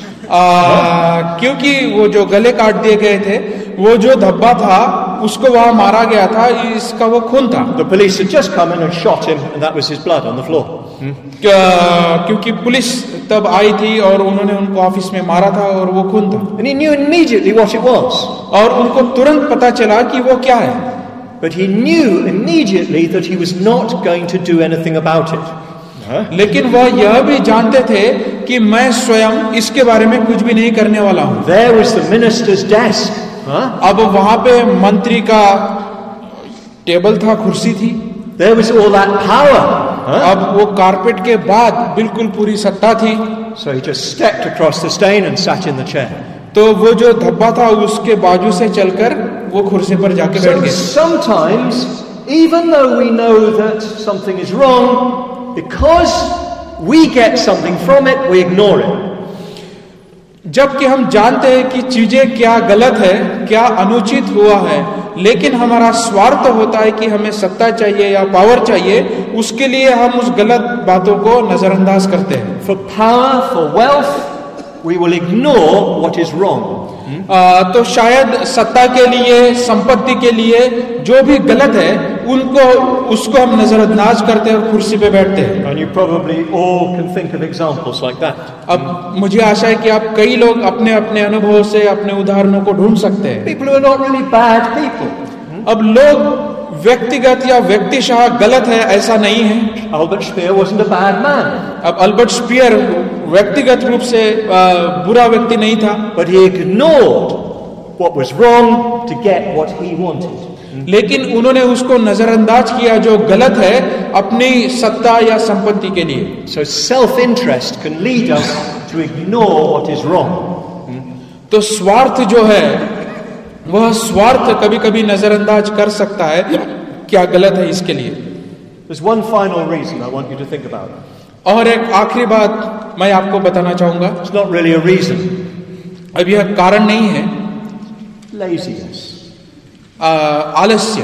आ, क्योंकि वो जो गले काट दिए गए थे, वो जो धब्बा था उसको वहां मारा गया था, इसका वो खून था. The police had just come in and shot him, and that was his blood on the floor. क्योंकि पुलिस तब आई थी और उन्होंने उनको ऑफिस में मारा था और वो खून था. And he knew immediately what it was. और उनको तुरंत पता चला कि वो क्या है. But he knew immediately that he was not going to do anything about it. लेकिन वह यह भी जानते थे कि मैं स्वयं इसके बारे में कुछ भी नहीं करने वाला हूं. There was the minister's desk. अब वहां पे मंत्री का टेबल था, कुर्सी थी. There was all that power. अब वो कारपेट के बाद बिल्कुल पूरी सत्ता थी. So he just stepped across the stain and sat in the chair. तो वो जो धब्बा था उसके बाजू से चलकर वो कुर्सी पर जाके बैठ गए. So sometimes, even though we know that something is wrong, because we get something from it, we ignore it. जबकि हम जानते हैं कि चीजें क्या गलत है, क्या अनुचित हुआ है, लेकिन हमारा स्वार्थ होता है कि हमें सत्ता चाहिए या पावर चाहिए, उसके लिए हम उस गलत बातों को नजरअंदाज करते हैं. For power, for wealth, we will ignore what is wrong. आ, तो शायद सत्ता के लिए, संपत्ति के लिए जो भी गलत है उनको उसको हम नजरअंदाज करते हैं और कुर्सी पे बैठते हैं. And you probably all can think of examples like that. अब मुझे आशा है कि आप कई लोग अपने अपने अनुभव से अपने उदाहरणों को ढूंढ सकते हैं. People who are not really bad people. अब लोग व्यक्तिगत या व्यक्तिशः गलत है ऐसा नहीं है. Albert Speer wasn't a bad man. अब अल्बर्ट स्पीयर व्यक्तिगत रूप से बुरा व्यक्ति नहीं था. But he ignored what was wrong to get what he wanted. लेकिन उन्होंने उसको नजरअंदाज किया जो गलत है अपनी सत्ता या संपत्ति के लिए. So self-interest can lead us to ignore what is wrong. तो स्वार्थ जो है वह स्वार्थ कभी कभी नजरअंदाज कर सकता है क्या गलत है इसके लिए. There's one final reason I want you to think about. और एक आखिरी बात मैं आपको बताना चाहूंगा. It's not really a reason. अब यह कारण नहीं है. Laziness. आलस्य.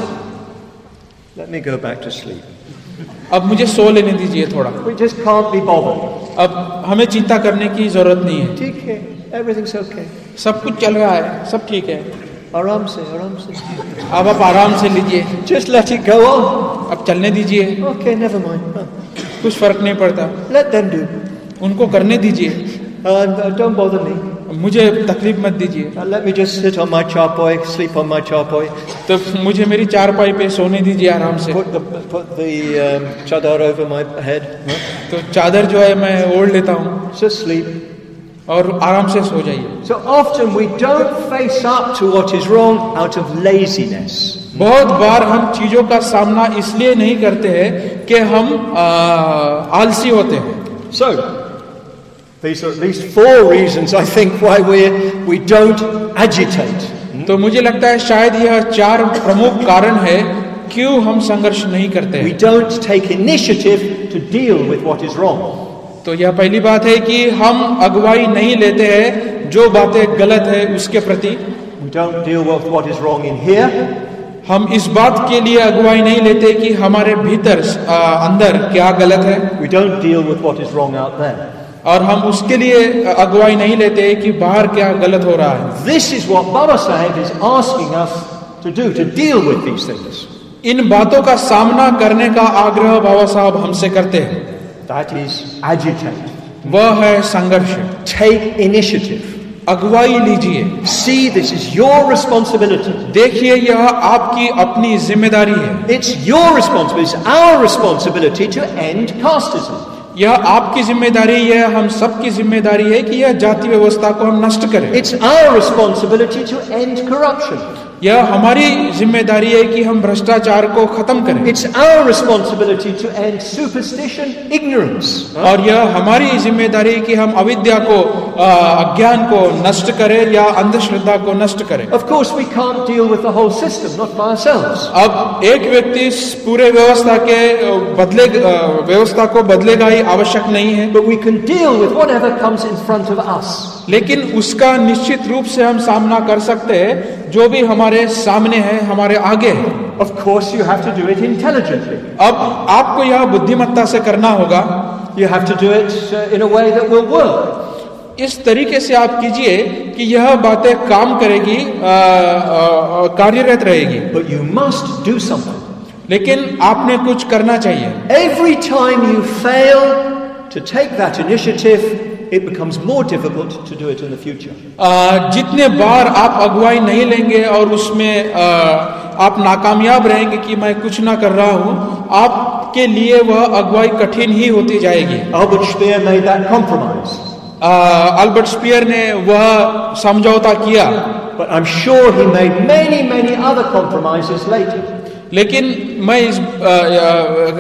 Let me go back to sleep. अब मुझे सो लेने दीजिए थोड़ा. We just can't be bothered. अब हमें चिंता करने की जरूरत नहीं है. ठीक है, everything's okay. सब कुछ चल रहा है, सब ठीक है. आराम से, आराम से. अब आप आराम से लीजिए. Just let it go on. अब चलने दीजिए. Okay, never mind. Oh. कुछ फर्क नहीं पड़ता. Let them do. उनको करने दीजिए. Uh, don't bother me. मुझे तकलीफ मत दीजिए. Uh, let me just sit on my charpoy, sleep on my charpoy. तो मुझे मेरी चारपाई पे सोने दीजिए आराम से. Put the, put the um, chadar over my head. Huh? तो चादर जो है मैं ओढ़ लेता हूँ. Just sleep. और आराम से सो जाइए. So often we don't face up to what is wrong out of laziness. बहुत बार हम चीजों का सामना इसलिए नहीं करते हैं कि हम आ, आलसी होते हैं. So these are at least four reasons I think why we we don't agitate. तो मुझे लगता है शायद यह चार प्रमुख कारण है क्यों हम संघर्ष नहीं करते. We don't take initiative to deal with what is wrong. तो यह पहली बात है कि हम अगुवाई नहीं लेते हैं जो बातें गलत है उसके प्रति. We don't deal with what is wrong in here. हम इस बात के लिए अगुवाई नहीं लेते कि हमारे भीतर आ, अंदर क्या गलत है. We don't deal with what is wrong out there. और हम उसके लिए अगुवाई नहीं लेते कि बाहर क्या गलत हो रहा है. This is what Baba Sahib is asking us to do, to deal with these things. इन बातों का सामना करने का आग्रह बाबा साहब हमसे करते हैं. That is agitate. वह है संघर्ष. Take initiative. अगुवाई लीजिए. See, this is your responsibility. देखिए यह आपकी अपनी जिम्मेदारी है. It's your responsibility, it's our responsibility to end casteism. यह आपकी जिम्मेदारी, यह हम सबकी जिम्मेदारी है कि यह जाति व्यवस्था को हम नष्ट करें. It's our responsibility to end corruption. यह हमारी जिम्मेदारी है कि हम भ्रष्टाचार को खत्म करें. It's our responsibility to end superstition, ignorance. और यह हमारी जिम्मेदारी है कि हम अविद्या को, अज्ञान को नष्ट करें या अंधश्रद्धा को नष्ट करें. Of course we can't deal with the whole system, not by ourselves. अब एक व्यक्ति पूरे व्यवस्था के बदले व्यवस्था को बदलेगा ही आवश्यक नहीं है. But we can deal with whatever comes in front of us. लेकिन उसका निश्चित रूप से हम सामना कर सकते हैं जो भी हमारे सामने है, हमारे आगे है. Of course you have to do it intelligently. अब आपको यह बुद्धिमत्ता से करना होगा. You have to do it in a way that will work. इस तरीके से आप कीजिए कि यह बातें काम करेगी, कार्यरत रहेगी. But you must do something. लेकिन आपने कुछ करना चाहिए. Every time you fail to take that initiative, it becomes more difficult to do it in the future. uh, जितने बार आप अगुवाई नहीं लेंगे और उसमें uh, आप नाकामयाब रहेंगे कि मैं कुछ ना कर रहा हूं, आपके लिए वह अगुवाई कठिन ही होती जाएगी. Albert Speer made that compromise. Albert Speer ने वह समझौता किया. But I'm sure he made many, many other compromises later. लेकिन मैं इस आ, आ,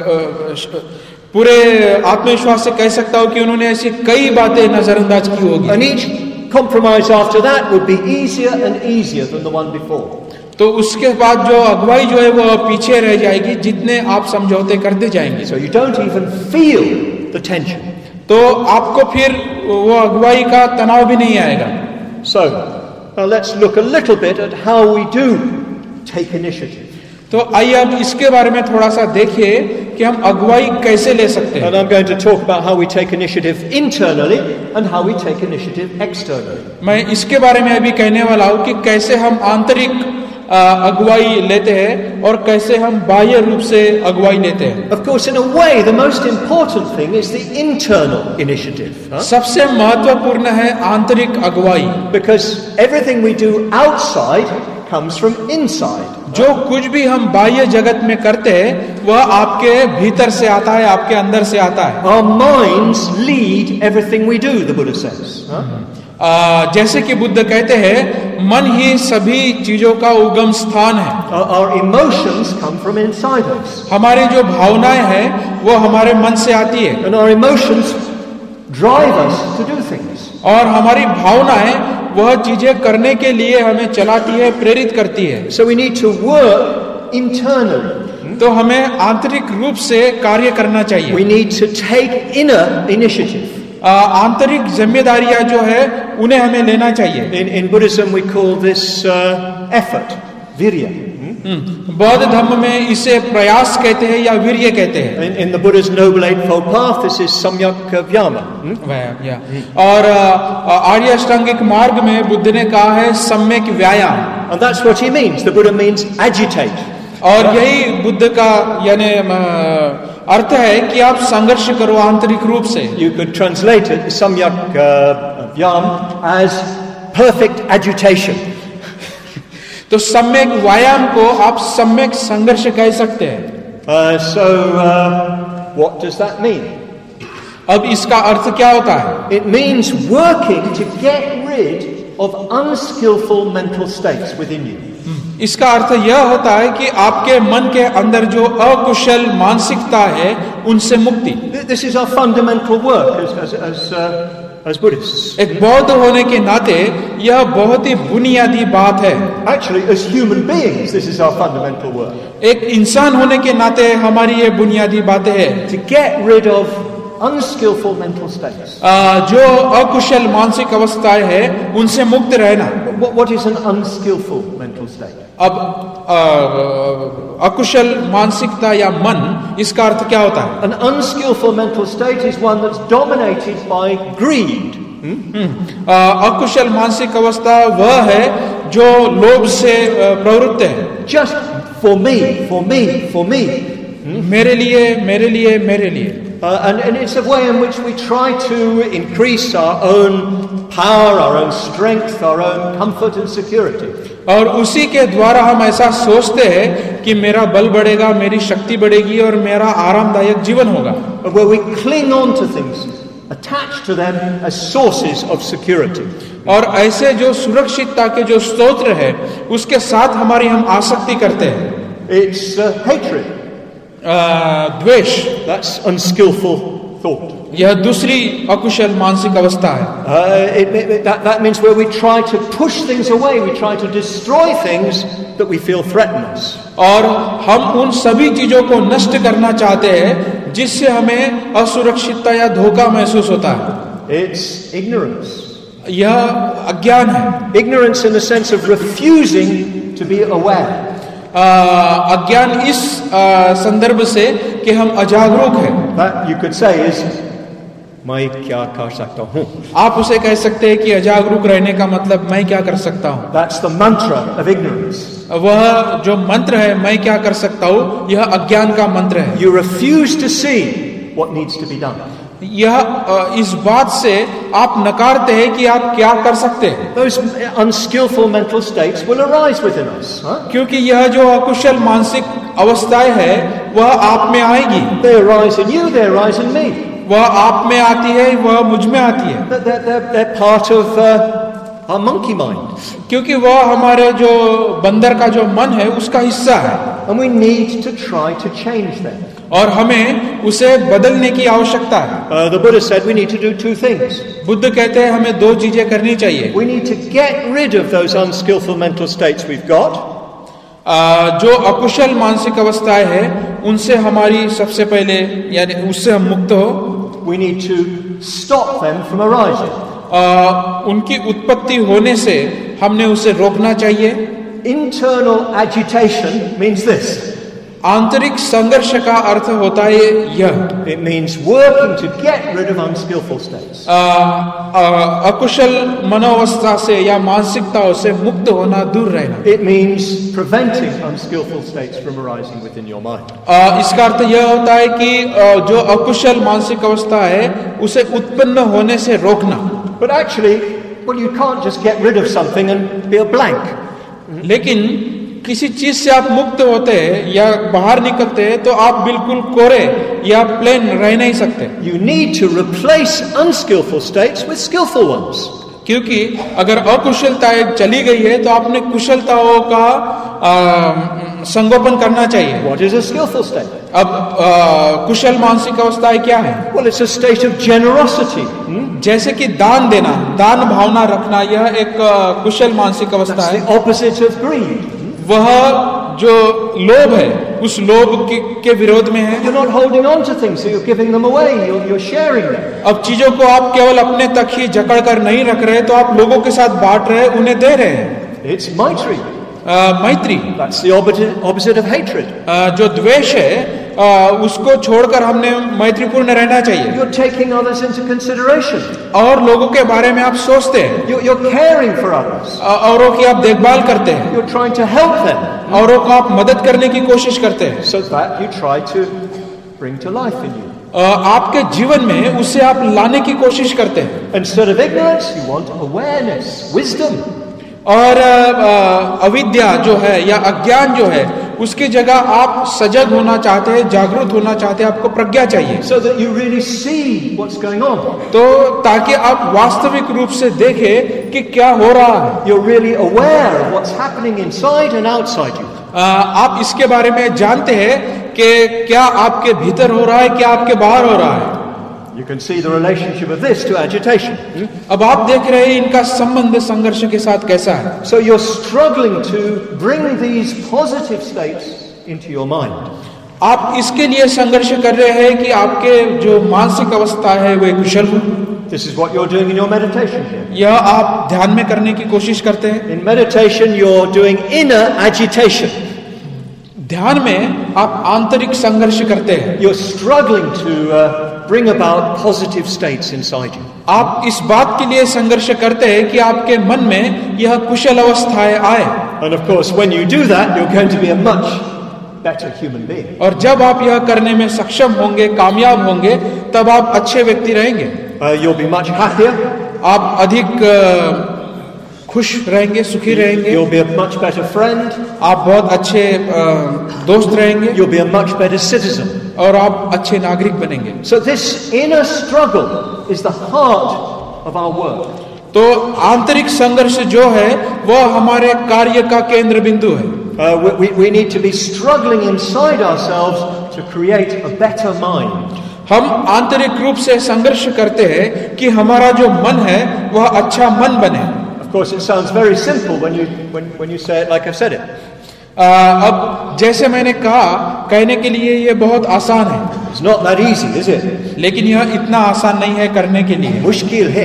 आ, पूरे आत्मविश्वास से कह सकता हूं कि उन्होंने ऐसी कई बातें नजरअंदाज की होगी. And each compromise after that would be easier and easier than the one before. तो उसके बाद जो अगुवाई जो है वो पीछे रह जाएगी जितने आप समझौते करते जाएंगे. So you don't even feel the tension. तो आपको फिर वो अगुवाई का तनाव भी नहीं आएगा. So now let's look a little bit at how we do take initiative. तो आइए अब इसके बारे में थोड़ा सा देखिए कि हम अगुवाई कैसे ले सकते हैं. And I'm going to talk about how we take initiative internally and how we take initiative externally. मैं इसके बारे में अभी कहने वाला हूं कि कैसे हम आंतरिक अगुवाई लेते हैं और कैसे हम बाह्य रूप से अगुवाई लेते हैं. Of course, in a way, the most important thing is the internal initiative. Huh? सबसे महत्वपूर्ण है आंतरिक अगुवाई. Because everything we do outside comes from inside. जो कुछ भी हम बाह्य जगत में करते हैं वह आपके भीतर से आता है, आपके अंदर से आता है. Our minds lead everything we do, the Buddha says. Huh? Uh, जैसे कि बुद्ध कहते हैं मन ही सभी चीजों का उगम स्थान है. Our, our emotions come from inside us. हमारी जो भावनाएं हैं वो हमारे मन से आती है. And our emotions drive us to do things. और हमारी भावनाएं वह चीजें करने के लिए हमें चलाती है, प्रेरित करती है. So we need to work internally. तो हमें आंतरिक रूप से कार्य करना चाहिए. We need to take inner initiative. आंतरिक जिम्मेदारियां जो है उन्हें हमें लेना चाहिए. In, in Buddhism we call this uh, effort, virya. बौद्ध धर्म में इसे प्रयास कहते हैं या वीर्य कहते हैं. In, in the Buddha's Noble Eightfold Path, this is samyak vyama. hmm? और आर्य अष्टांगिक मार्ग में बुद्ध ने कहा है सम्यक व्यायाम. And that's what he means. The Buddha means agitate. और यही बुद्ध का यानी अर्थ है कि आप संघर्ष करो आंतरिक रूप से. You could translate it, samyak uh, vyam, as perfect agitation. तो सम्यक व्यायाम को आप सम्यक संघर्ष कह सकते हैं. Uh, so, uh, what does that mean? अब इसका अर्थ क्या होता है? It means working to get rid of unskillful mental states within you. इसका अर्थ यह होता है कि आपके मन के अंदर जो अकुशल मानसिकता है उनसे मुक्ति. This is our fundamental work as, as, as, uh, as Buddhists. एक बौद्ध होने के नाते यह बहुत ही बुनियादी बात है. Actually, as human beings, this is our fundamental work. एक इंसान होने के नाते हमारी ये बुनियादी बातें हैं. To get rid of unskillful mental states. जो अकुशल मानसिक अवस्थाएं हैं उनसे मुक्त रहना. What, what is an unskillful mental state? अब अकुशल मानसिकता या मन, इसका अर्थ क्या होता है? An unskillful mental state is one that's dominated by greed. अकुशल मानसिक अवस्था वह है जो लोभ से प्रवृत्त है. Just for me, for me, for me. मेरे लिए, मेरे लिए, मेरे लिए. Uh, and, and it's a way in which we try to increase our own power, our own strength, our own comfort and security. और उसी के द्वारा हम ऐसा सोचते हैं कि मेरा बल बढ़ेगा, मेरी शक्ति बढ़ेगी और मेरा आरामदायक जीवन होगा. Where we cling on to things, attached to them as sources of security. और ऐसे जो सुरक्षितता के जो स्रोत है उसके साथ हमारी हम आसक्ति करते हैं. It's uh, hatred. द्वेष. That's unskillful thought. यह दूसरी अकुशल मानसिक अवस्था है. Uh, it, it, that, that means where we try to push things away, we try to destroy things that we feel threaten us. और हम उन सभी चीजों को नष्ट करना चाहते हैं जिससे हमें असुरक्षितता या धोखा महसूस होता है. It's ignorance. यह अज्ञान है. Ignorance in the sense of refusing to be aware. अज्ञान इस संदर्भ से कि हम अजागरूक हैं. That you could say is मैं क्या कर सकता हूँ. आप उसे कह सकते हैं कि अजागरूक रहने का मतलब मैं क्या कर सकता हूँ. That's the mantra of ignorance. वह जो मंत्र है मैं क्या कर सकता हूँ, यह अज्ञान का मंत्र है. You refuse to see what needs to be done. यह इस बात से आप नकारते हैं कि आप क्या कर सकते हैं. Those unskillful mental states will arise within us. Huh? क्योंकि यह जो अकुशल मानसिक अवस्थाएं है वह आप में आएगी. They arise in you, they arise in me. वह आप में आती है, वह मुझ में आती है. They're, they're, they're part of uh, our monkey mind. क्योंकि वह हमारे जो बंदर का जो मन है उसका हिस्सा है. And we need to try to change them. और हमें उसे बदलने की आवश्यकता है. Uh, the Buddha said we need to do two things. Buddha कहते हैं हमें दो चीजें करनी चाहिए. We need to get rid of those unskillful mental states we've got. uh, जो अकुशल मानसिक अवस्थाएं हैं उनसे हमारी सबसे पहले यानी उससे हम मुक्त हो. We need to stop them from arising. uh, उनकी उत्पत्ति होने से हमने उसे रोकना चाहिए. Internal agitation means this. आंतरिक संघर्ष का अर्थ होता है यह. It means working to get rid of unskillful states. अकुशल मनोवस्था से या मानसिकताओं से मुक्त होना, दूर रहना. It means preventing unskillful states from arising within your mind. uh, इसका अर्थ यह होता है कि uh, जो अकुशल मानसिक अवस्था है उसे उत्पन्न होने से रोकना. But actually, well, you can't just get rid of something and be a blank. लेकिन किसी चीज से आप मुक्त होते हैं या बाहर निकलते हैं तो आप बिल्कुल कोरे या प्लेन रह नहीं सकते. You need to replace unskillful states with skillful ones. क्योंकि अगर अकुशलताएं चली गई है तो आपने कुशलताओं का आ, संगोपन करना चाहिए. What is a skillful state? अब आ, कुशल मानसिक अवस्थाएं क्या है? Well, it's a state of generosity. Hmm? जैसे कि दान देना, दान भावना रखना, यह एक आ, कुशल मानसिक अवस्था That's है. the opposite of greed. वह जो लोभ है उस लोभ के, के विरोध में है. You're not holding on to things, so you're giving them away, you're, you're sharing them. अब चीजों को आप केवल अपने तक ही जकड़ कर नहीं रख रहे, तो आप लोगों के साथ बांट रहे, उन्हें दे रहे हैं. It's maitri. मैत्री. That's the opposite, opposite of hatred. uh, जो द्वेष है uh, उसको छोड़कर हमने मैत्रीपूर्ण रहना चाहिए. You're taking others into consideration. और लोगों के बारे में आप सोचते हैं. You're, you're caring for others. uh, औरों की आप देखभाल करते हैं. You're trying to help them. औरों को आप मदद करने की कोशिश करते हैं. So that you try to bring to life in you. uh, आपके जीवन में उसे आप लाने की कोशिश करते हैं. Instead of ignorance, you want awareness, wisdom. और अविद्या जो है या अज्ञान जो है उसकी जगह आप सजग होना चाहते हैं, जागरूक होना चाहते हैं, आपको प्रज्ञा चाहिए. So that you really see what's going on. तो ताकि आप वास्तविक रूप से देखें कि क्या हो रहा है. You're really aware of what's happening inside and outside you. आ, आप इसके बारे में जानते हैं कि क्या आपके भीतर हो रहा है, क्या आपके बाहर हो रहा है. You can see the relationship of this to agitation. अब आप देख रहे हैं इनका संबंध संघर्ष के साथ कैसा है. So you're struggling to bring these positive states into your mind. आप इसके लिए संघर्ष कर रहे हैं कि आपके जो मानसिक अवस्था है वे कुशल हो. This is what you're doing in your meditation here. यह आप ध्यान में करने की कोशिश करते हैं. In meditation, you're doing inner agitation. ध्यान में आप आंतरिक संघर्ष करते हैं. You're struggling to uh, bring about positive states inside you. आप इस बात के लिए संघर्ष करते हैं कि आपके मन में यह कुशल अवस्थाएं आए. And of course, when you do that, you're going to be a much better human being. और जब आप यह करने में सक्षम होंगे, कामयाब होंगे, तब आप अच्छे व्यक्ति रहेंगे. Uh, you'll be much happier. आप अधिक uh, खुश रहेंगे, सुखी रहेंगे. You'll be a much better friend. आप बहुत अच्छे uh, दोस्त रहेंगे. You'll be a much better citizen. और आप अच्छे नागरिक बनेंगे. So this inner struggle is the heart of our work. तो आंतरिक संघर्ष जो है वह हमारे कार्य का केंद्र बिंदु है. Uh, we, we need to be struggling inside ourselves to create a better mind. हम आंतरिक रूप से संघर्ष करते हैं कि हमारा जो मन है वह अच्छा मन बने. Of course, it sounds very simple when you when, when you say it like I've said it. uh, अब जैसे मैंने कहा, कहने के लिए ये बहुत आसान है. It's not that easy, is it? लेकिन यह इतना आसान नहीं है करने के लिए. मुश्किल है.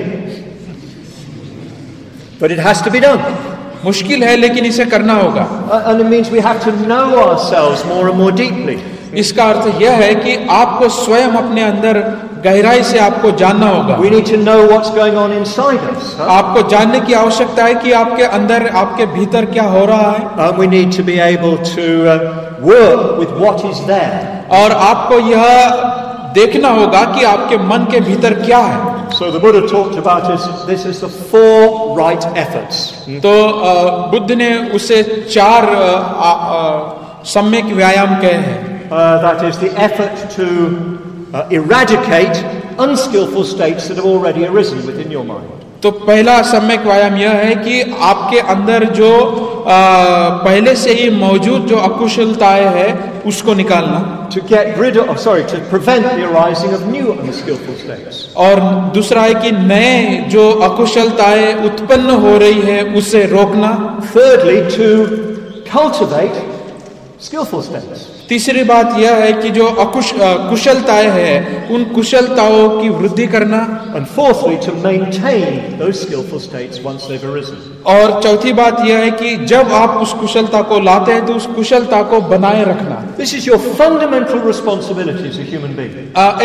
But it has to be done. मुश्किल है लेकिन इसे करना होगा. Uh, and it means we have to know ourselves more and more deeply. इसका अर्थ यह है कि आपको स्वयं अपने अंदर गहराई से आपको जानना होगा. We need to know what's going on inside us. Huh? आपको जानने की आवश्यकता है कि आपके अंदर, आपके भीतर क्या हो रहा है. And we need to be able to uh, work with what is there. और आपको यह देखना होगा कि आपके मन के भीतर क्या है. So the Buddha talked about this, this is the four right efforts. तो बुद्ध ने उसे चार सम्यक व्यायाम कहे हैं. Uh, that is the effort to uh, eradicate unskillful states that have already arisen within your mind. तो पहला सम्यक व्यायाम यह है कि आपके अंदर जो आ, पहले से ही मौजूद जो अकुशलताएं है उसको निकालना. To get rid of, oh, sorry, to prevent the arising of new unskillful states. और दूसरा है कि नए जो अकुशलताएं उत्पन्न हो रही है उसे रोकना. Thirdly, to cultivate skillful states. तीसरी बात यह है कि जो अकुश कुशलताएं हैं उन कुशलताओं की वृद्धि करना. And fourthly, to maintain those skillful states once they've arisen. और चौथी बात यह है कि जब आप उस कुशलता को लाते हैं तो उस कुशलता को बनाए रखना. This is your fundamental responsibility as a human being.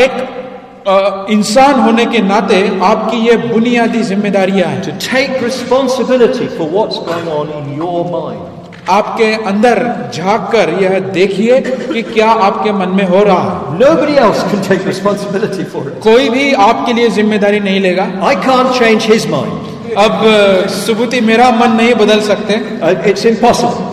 एक इंसान होने के नाते आपकी ये बुनियादी जिम्मेदारियां हैं. To take responsibility for what's going on in your mind. आपके अंदर झांक कर यह देखिए कि क्या आपके मन में हो रहा है. Nobody else can take responsibility for it. कोई भी आपके लिए जिम्मेदारी नहीं लेगा. I can't change his mind. अब सुबुति मेरा मन नहीं बदल सकते. Uh, it's impossible.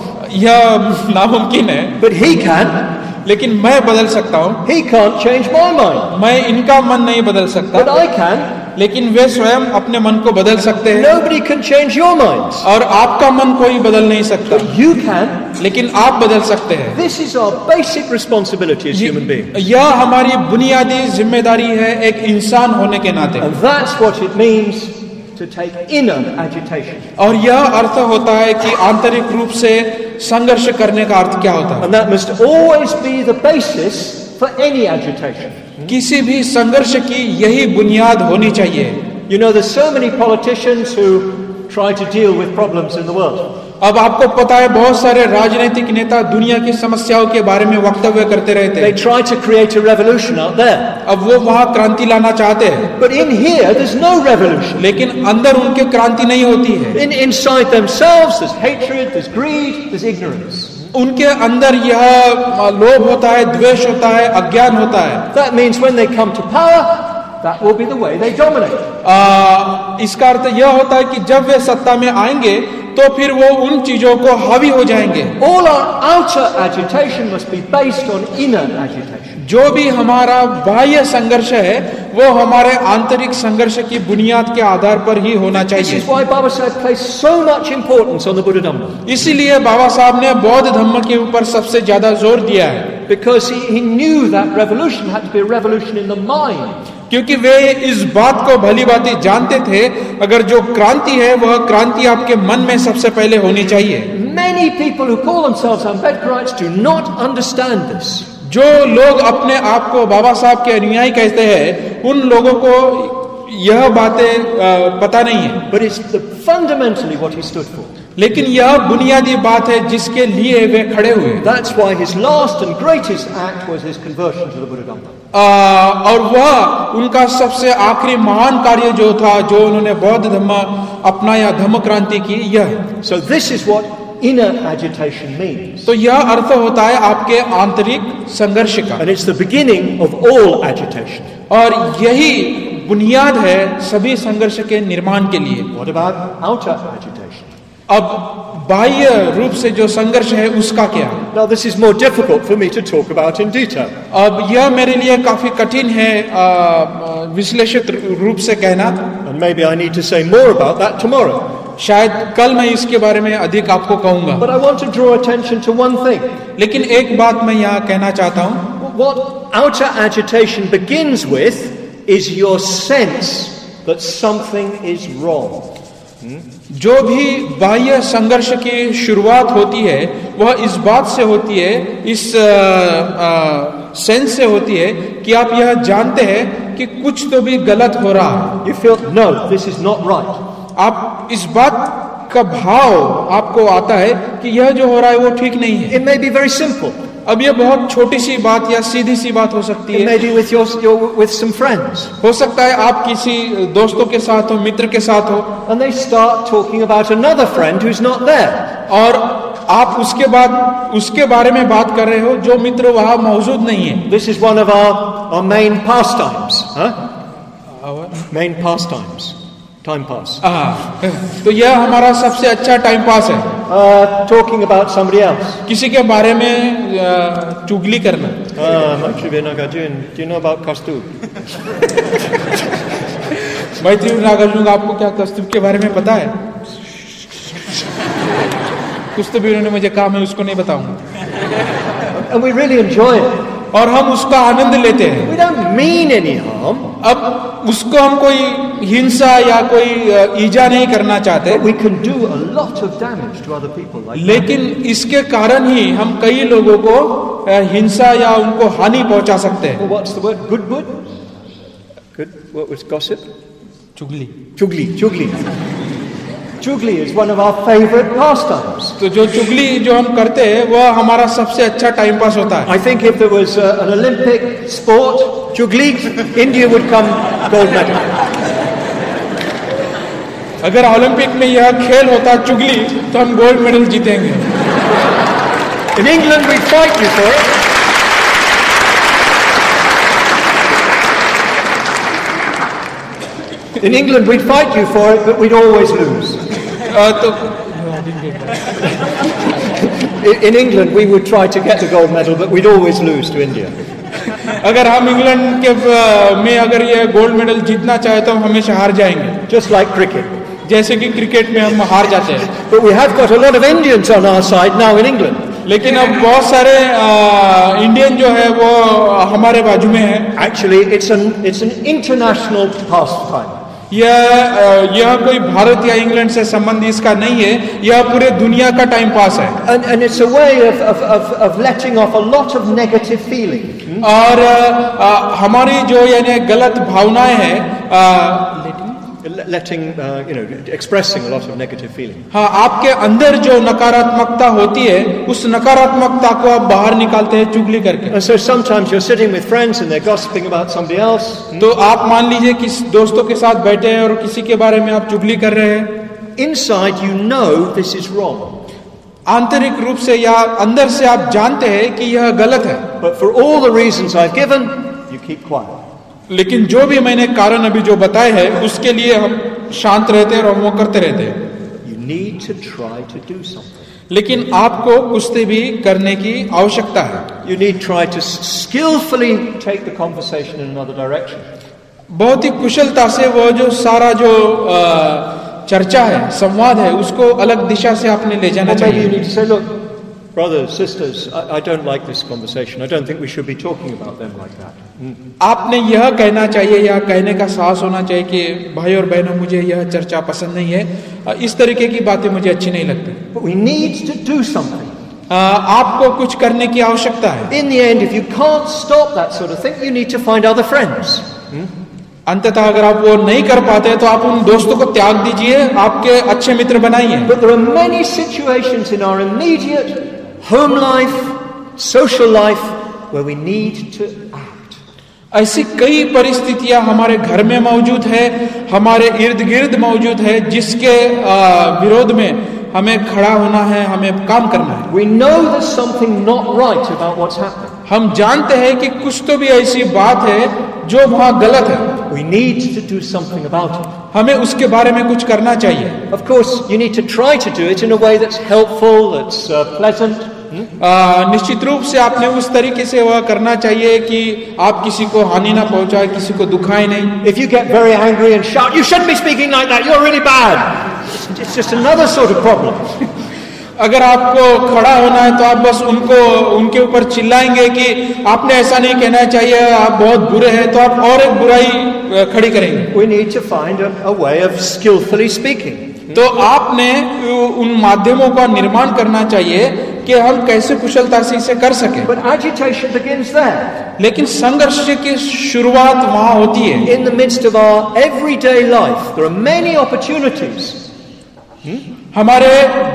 यह नामुमकिन है. But he can. लेकिन मैं बदल सकता हूँ. He can't change my mind. मैं इनका मन नहीं बदल सकता. But I can. लेकिन वे स्वयं अपने मन को बदल सकते हैं. Nobody can change your minds. और आपका मन कोई बदल नहीं सकता. But you can. लेकिन आप बदल सकते हैं. This is our basic responsibility as human beings. यह हमारी बुनियादी जिम्मेदारी है एक इंसान होने के नाते. And that's what it means to take inner agitation. और यह अर्थ होता है कि आंतरिक रूप से संघर्ष करने का अर्थ क्या होता है. And that must always be the basis for any agitation. किसी भी संघर्ष की यही बुनियाद होनी चाहिए. You know, there's so many politicians who try to deal with problems in the world. अब आपको पता है बहुत सारे राजनीतिक नेता दुनिया की समस्याओं के बारे में वक्तव्य करते रहते They हैं. try to create a revolution out there. अब वो वहाँ क्रांति लाना चाहते हैं. But in here, there's no revolution. लेकिन अंदर उनके क्रांति नहीं होती है. In, inside themselves, there's hatred, there's greed, there's ignorance. उनके अंदर यह लोभ होता है, द्वेष होता है, अज्ञान होता है. That means when they come to power, that will be the way they dominate. आ, इसका अर्थ यह होता है कि जब वे सत्ता में आएंगे तो फिर वो उन चीजों को हावी हो जाएंगे. All our outer agitation must be based on inner agitation. जो भी हमारा बाह्य संघर्ष है वो हमारे आंतरिक संघर्ष की बुनियाद के आधार पर ही होना This चाहिए. is why Baba Sahib placed so much importance on the Buddha Dhamma. इसीलिए बाबा साहब ने बौद्ध धम्म के ऊपर सबसे ज्यादा जोर दिया है. Because he, he knew that revolution had to be a revolution in the mind. क्योंकि वे इस बात को भली भांति जानते थे अगर जो क्रांति है वह क्रांति आपके मन में सबसे पहले होनी चाहिए. Many people who call themselves Ambedkarites do not understand this. जो लोग अपने आप को बाबा साहब के अनुयायी कहते हैं उन लोगों को यह बातें पता नहीं है. But it's the, fundamentally what he stood for. लेकिन यह बुनियादी बात है जिसके लिए वे खड़े हुए. That's why his last and greatest act was his conversion to the Buddha Dhamma. आ, और वह उनका सबसे आखिरी महान कार्य जो था जो उन्होंने बौद्ध धम्म अपनाया, धम्म क्रांति की, यह. So this is what inner agitation means. तो यह अर्थ होता है आपके आंतरिक संघर्ष का. And it's the beginning of all agitation. और यही बुनियाद है सभी संघर्ष के निर्माण के लिए. What about outer agitation? अब बाह्य रूप से जो संघर्ष है उसका क्या? Now this is more difficult for me to talk about in detail. अब यह मेरे लिए काफी कठिन है विश्लेषित रूप से कहना. And maybe I need to say more about that tomorrow. शायद कल मैं इसके बारे में अधिक आपको कहूंगा. But I want to draw attention to one thing. लेकिन एक बात मैं यहाँ कहना चाहता हूँ. What outer agitation begins with is your sense that something is wrong. Hmm? जो भी बाह्य संघर्ष की शुरुआत होती है वह इस बात से होती है, इस सेंस से होती है कि आप यह जानते हैं कि कुछ तो भी गलत हो रहा है. You feel no, this is not right. आप इस बात का भाव आपको आता है कि यह जो हो रहा है वो ठीक नहीं है. It may be very simple. अब ये बहुत छोटी सी बात या सीधी सी बात हो सकती It है. may be with your, your with some friends, हो सकता है आप किसी दोस्तों के साथ हो, मित्र के साथ हो, and they start talking about another friend who's not there. और आप उसके बाद उसके बारे में बात कर रहे हो जो मित्र वहां मौजूद नहीं है. This is one of our, our main pastimes, huh? Main pastimes, time pass. हाँ, तो यह हमारा सबसे अच्छा टाइम पास है. Uh, talking about somebody else. किसी के बारे में अ, चुगली करना. Ah, Maitri Nagarjun, do you know about Kastub? मैत्री नागार्जुन, आपको क्या कस्तूर के बारे में पता है? कुछ तो भी उन्होंने मुझे कहा, मैं उसको नहीं बताऊंगा. And we really enjoy it. और हम उसका आनंद लेते हैं. We don't mean any harm. अब उसको हम कोई हिंसा या कोई अ, ईजा नहीं करना चाहते, But we can do a lot of damage to other people like that. लेकिन इसके कारण ही हम कई लोगों को अ, हिंसा या उनको हानि पहुंचा सकते हैं. Well, what's the word? Good, good? Good? What was gossip? चुगली. Chugli, chugli. Chugli is one of our favorite pastimes. तो जो चुगली जो हम करते हैं वह हमारा सबसे अच्छा टाइम पास होता है. I think if there was uh, an Olympic sport, chugli, India would come gold medal. अगर ओलंपिक में यह खेल होता चुगली तो हम गोल्ड मेडल जीतेंगे. In England, we fight you for it. In England, we'd fight you for it, but we'd always lose. Uh, तो I- In England, we would try to get the gold medal, but we'd always lose to India. अगर हम England के अ, में अगर ये gold medal जीतना चाहे तो हम हमेशा हार जाएंगे, Just like cricket. जैसे कि क्रिकेट में हम हार जाते हैं. But we have got a lot of Indians on our side now in England. लेकिन अब बहुत सारे अ, इंडियन जो है वो हमारे बाजू में है. Actually, it's an, it's an international pastime. यह अ, यह कोई भारत या इंग्लैंड से संबंध इसका नहीं है, यह पूरे दुनिया का टाइम पास है. And, and it's a way of, of, of, of letting off a lot of negative feeling. और अ, अ, हमारी जो यानी गलत भावनाएं हैं, अ, Le- Letting, uh, you know, expressing a lot of negative feeling. हाँ, आपके अंदर जो नकारात्मकता होती है उस नकारात्मकता को आप बाहर निकालते हैं चुगली करके. And so sometimes you're sitting with friends and they're gossiping about somebody else. तो आप मान लीजिए कि दोस्तों के साथ बैठे हैं और किसी के बारे में आप चुगली कर रहे हैं. Inside, you know this is wrong. आंतरिक रूप से या अंदर से आप जानते हैं कि यह गलत है, But for all the reasons I've given, you keep quiet. लेकिन जो भी मैंने कारण अभी जो बताए हैं उसके लिए हम शांत रहते हैं और हम वो करते रहते हैं. You need to try to do something. लेकिन आपको कुछ भी करने की आवश्यकता है. You need to try to skillfully take the conversation in another direction. बहुत ही कुशलता से वो जो सारा जो अ, चर्चा है, संवाद है, उसको अलग दिशा से आपने ले जाना Or maybe you चाहिए. need to say, look, brothers, sisters, I, I don't like this conversation. I don't think we should be talking about them like that. आपने यह कहना चाहिए या कहने का साहस होना चाहिए कि भाई और बहनों, मुझे यह चर्चा पसंद नहीं है, अ, इस तरीके की बातें मुझे अच्छी नहीं लगती. But we need to do something. अ, आपको कुछ करने की आवश्यकता है. In the end, if you can't stop that sort of thing, you need to find other friends. अंततः अगर आप वो नहीं कर पाते तो आप उन दोस्तों को त्याग दीजिए, आपके अच्छे मित्र बनाइए. But there are many situations in our immediate home life, social life, where we need to act. ऐसी कई परिस्थितियां हमारे घर में मौजूद है, हमारे इर्द गिर्द मौजूद है, जिसके अ, विरोध में हमें खड़ा होना है, हमें काम करना है. We know there's something not right about what's happening. हम जानते हैं कि कुछ तो भी ऐसी बात है जो वहां गलत है. We need to do something about it. हमें उसके बारे में कुछ करना चाहिए. Of course, you need to try to do it in a way that's helpful, that's uh, pleasant. आ, निश्चित रूप से आपने उस तरीके से वह करना चाहिए कि आप किसी को हानि ना पहुंचाए, किसी को दुखाए नहीं. If you get very angry and shout, you shouldn't be speaking like that, you're really bad. It's just another sort of problem. अगर आपको खड़ा होना है तो आप बस उनको उनके ऊपर चिल्लाएंगे कि आपने ऐसा नहीं कहना चाहिए, आप बहुत बुरे हैं, तो आप और एक बुराई खड़ी करेंगे. We need to find a, a way of skillfully speaking. तो आपने उन माध्यमों का निर्माण करना चाहिए कि हम कैसे कुशलता से इसे कर सकें. But agitation begins there. लेकिन संघर्ष की शुरुआत वहां होती है. In the midst of our everyday life, there are many opportunities हमारे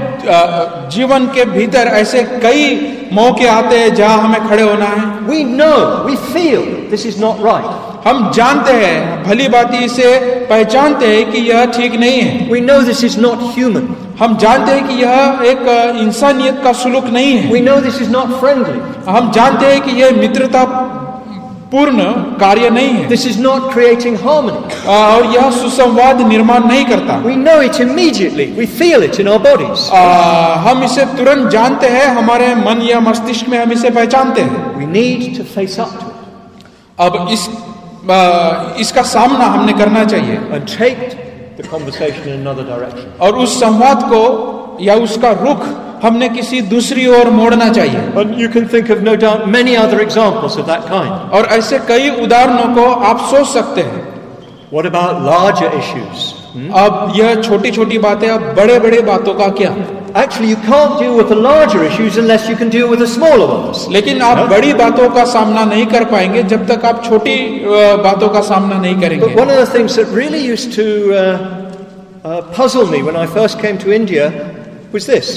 जीवन के भीतर ऐसे कई मौके आते हैं जहां हमें खड़े होना है. We know, we feel this is not right. हम जानते हैं, भली बाती से पहचानते हैं कि यह ठीक नहीं है. We know this is not human. हम जानते हैं कि यह एक इंसानियत का सुलूक नहीं है. We know this is not friendly. हम जानते हैं कि यह मित्रता पूर्ण कार्य नहीं है. This is not creating harmony. और यह सुसंवाद निर्माण नहीं करता. We know it immediately. We feel it in our bodies. हम इसे तुरंत जानते हैं, हमारे मन या मस्तिष्क में हम इसे पहचानते हैं. We need to face up to it. अब इस इसका सामना हमने करना चाहिए. And take the conversation in another direction. और उस संवाद को या उसका रुख हमने किसी दूसरी ओर मोड़ना चाहिए. And you can think of no doubt many other examples of that kind. और ऐसे कई उदाहरणों को आप सोच सकते हैं. What about larger issues? Hmm? अब यह छोटी छोटी बातें, अब बड़े बड़े बातों का क्या? Actually, you can't deal with the larger issues unless you can deal with the smaller ones. लेकिन आप no? बड़ी बातों का सामना नहीं कर पाएंगे जब तक आप छोटी बातों का सामना नहीं करेंगे. But one of the things that really used to uh, uh, puzzle me when I first came to India was this.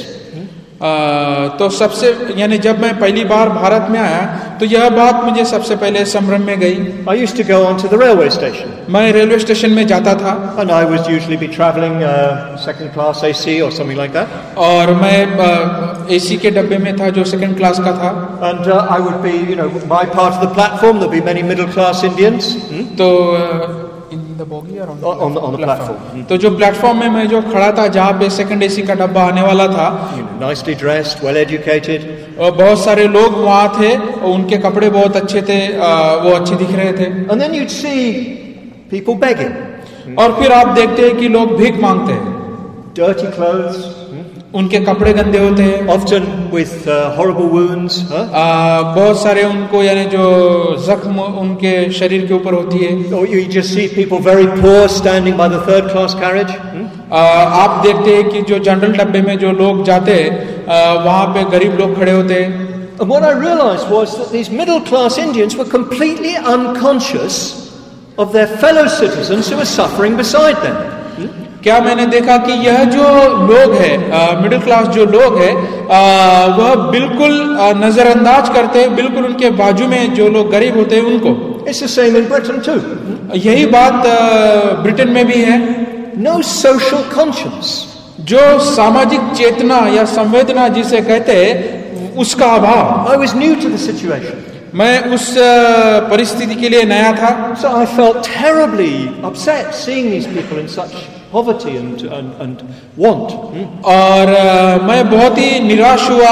Uh, तो सबसे यानी जब मैं पहली बार भारत में आया तो यह बात मुझे सबसे पहले संभ्रम में गई. I used to go onto the railway station. मैं रेलवे स्टेशन में जाता था. And I would usually be traveling uh, second class A C or something like that. और मैं एसी के डब्बे में था जो सेकंड क्लास का था. And uh, I would be, you know, my part of the platform there'd be many middle class Indians. Hmm? तो in the bogie or on the, on the, on the platform. platform. तो जो platform में मैं जो खड़ा था जहाँ पे सेकंड एसी का डब्बा आने वाला था. You know, nicely dressed, well educated. और बहुत सारे लोग वहाँ थे और उनके कपड़े बहुत अच्छे थे, वो अच्छे दिख रहे थे. And then you'd see people begging. और फिर आप देखते हैं कि लोग भीख मांगते हैं. Dirty clothes. उनके कपड़े गंदे होते हैं. Often with uh, horrible wounds. Huh? आ, बहुत सारे उनको यानी जो जख्म उनके शरीर के ऊपर होती है. Or you just see people very poor standing by the third class carriage. Hmm? आ, आप देखते हैं कि जो जनरल डब्बे में जो लोग जाते हैं वहाँ पे गरीब लोग खड़े होते हैं. And what I realized was that these middle class Indians were completely unconscious of their fellow citizens who were suffering beside them. क्या मैंने देखा कि यह जो लोग हैं, मिडिल क्लास जो लोग हैं, वह बिल्कुल नजरअंदाज करते हैं बिल्कुल उनके बाजू में जो लोग गरीब होते हैं उनको. It's the same in Britain too. यही बात ब्रिटेन में भी है. No social conscience. जो सामाजिक चेतना या संवेदना जिसे कहते हैं उसका अभाव. I was new to the situation. मैं उस परिस्थिति के लिए नया था. So I felt terribly upset seeing these people in such poverty and and, and want. और मैं बहुत ही निराश हुआ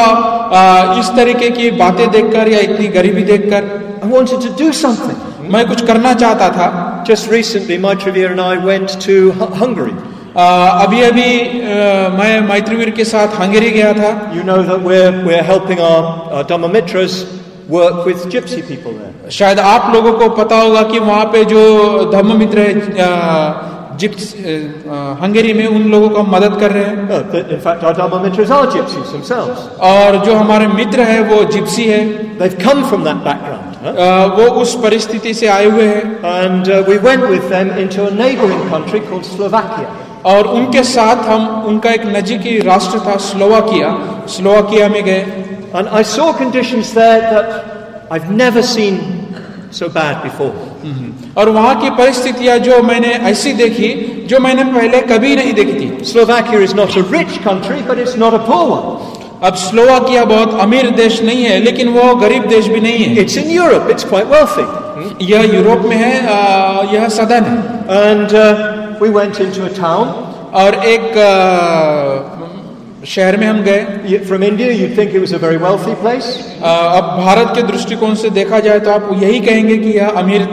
इस तरीके की बातें देखकर या इतनी गरीबी देखकर. I wanted to do something. मैं कुछ करना चाहता था. Just recently, Maitrivir and I went to Hungary. अभी अभी मैं मैत्रीवीर के साथ हंगरी गया था. You know that we're we're helping our, our Dhammamitras work with gypsy people there. शायद आप लोगों को पता होगा कि वहाँ पे जो धम्म मित्र है जिप्स हंगरी में उन लोगों को मदद कर रहे हैं. No, in fact, our Dhammamitras are gypsies themselves. और जो हमारे मित्र है वो जिप्सी है. They've come from that background. Huh? Uh, वो उस परिस्थिति से आए हुए हैं. And uh, we went with them into a neighboring country called Slovakia. और उनके साथ हम उनका एक नजीकी राष्ट्र था स्लोवाकिया. स्लोवाकिया में गए. And I saw conditions there that I've never seen so bad before. और वहाँ की परिस्थितियाँ जो मैंने ऐसी देखी जो मैंने पहले कभी नहीं देखी थी. Slovakia is not a rich country, but it's not a poor one. अब स्लोवाकिया बहुत अमीर देश नहीं है लेकिन वो गरीब देश भी नहीं है. It's in Europe. It's quite wealthy. यह यूरोप में है, यह सदन है. And uh, we went into a town. और एक शहर में हम गए. From India, you'd think it was a very wealthy place. अब भारत के दृष्टिकोण से देखा जाए तो आप यही कहेंगे कि यह अमीर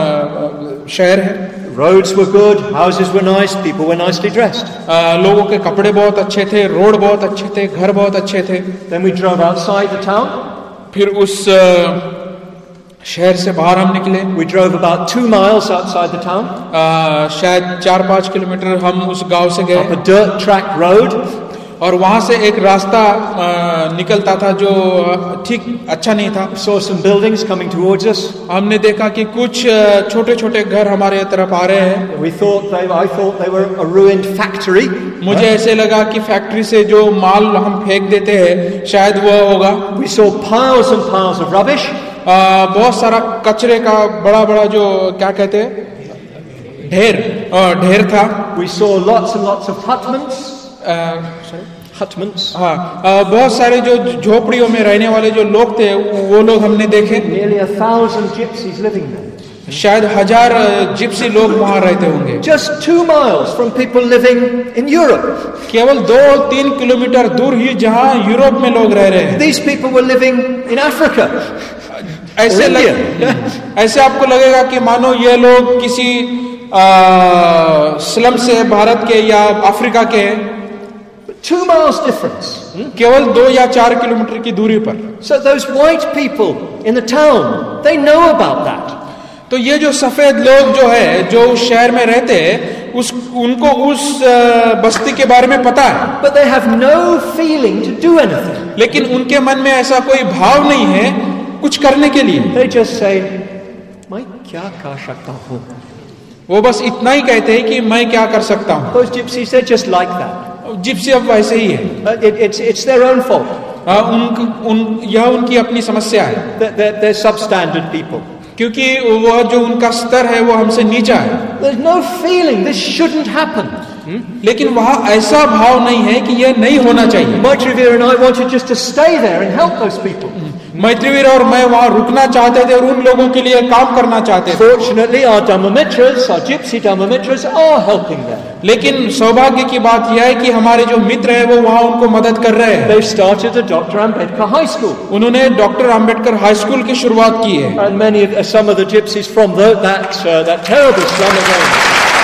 शहर है. Roads were good, houses were nice, people were nicely dressed. लोगों के कपड़े बहुत अच्छे थे, रोड बहुत अच्छे थे, घर बहुत अच्छे थे. Then we drove outside the town. फिर उस शहर से बाहर हम निकले. We drove about two miles outside the town. शायद चार पाँच किलोमीटर हम उस गांव से गए. Up a dirt track road. और वहां से एक रास्ता आ, निकलता था जो ठीक अच्छा नहीं था. Saw some buildings coming towards us. हमने देखा कि कुछ छोटे छोटे घर हमारे तरफ आ रहे हैं. We thought they, I thought they were a ruined factory. मुझे ऐसे लगा कि फैक्ट्री से जो माल हम फेंक देते हैं शायद वो होगा. We saw piles and piles of rubbish. आ, बहुत सारा कचरे का बड़ा बड़ा जो क्या कहते हैं ढेर ढेर था. We saw lots and lots of hutments. uh, hutments. हाँ, बहुत सारे जो झोपड़ियों में रहने वाले जो लोग थे वो लोग हमने देखे. Nearly a thousand gypsies living there. शायद हजार जिप्सी लोग वहां रहते होंगे. Just two miles from people living in Europe. केवल दो तीन किलोमीटर दूर ही जहां यूरोप में लोग रह रहे हैं. These people were living in Africa. ऐसे लग, ऐसे आपको लगेगा कि मानो ये लोग किसी आ, स्लम से भारत के या अफ्रीका के हैं. Two miles difference. केवल दो या चार किलोमीटर की दूरी पर. So those white people in the town, they know about that. तो ये जो सफेद लोग जो है जो उस शहर में रहते हैं उस उनको उस बस्ती के बारे में पता है. But they have no feeling to do anything. लेकिन उनके मन में ऐसा कोई भाव नहीं है कुछ करने के लिए. They just say, मैं क्या कर सकता हूँ. वो बस इतना ही कहते हैं कि मैं क्या कर सकता हूँ. Those gypsies, they're just like that. Gypsy अब वैसे ही है. It, it's, it's their own fault. आ, उन, उन, यह उनकी अपनी समस्या है. They're, they're substandard people. क्योंकि वह जो उनका स्तर है वो हमसे नीचा है. There's no feeling this shouldn't happen. Hmm? लेकिन वहाँ ऐसा भाव नहीं है कि यह नहीं होना चाहिए. Maitrivir and I wanted just to stay there and help those people. मैत्रीवीर और मैं वहाँ रुकना चाहते थे और उन लोगों के लिए काम करना चाहते थे. Fortunately, our Dhammamitras, our gypsy Dhammamitras, are helping them. लेकिन सौभाग्य की बात यह है कि हमारे जो मित्र हैं वो वहाँ उनको मदद कर रहे हैं. They've started a Doctor Ambedkar High School. उन्होंने डॉक्टर आम्बेडकर हाई स्कूल की शुरुआत की है. And many of some of the gypsies from the, that uh, that terrible slum again.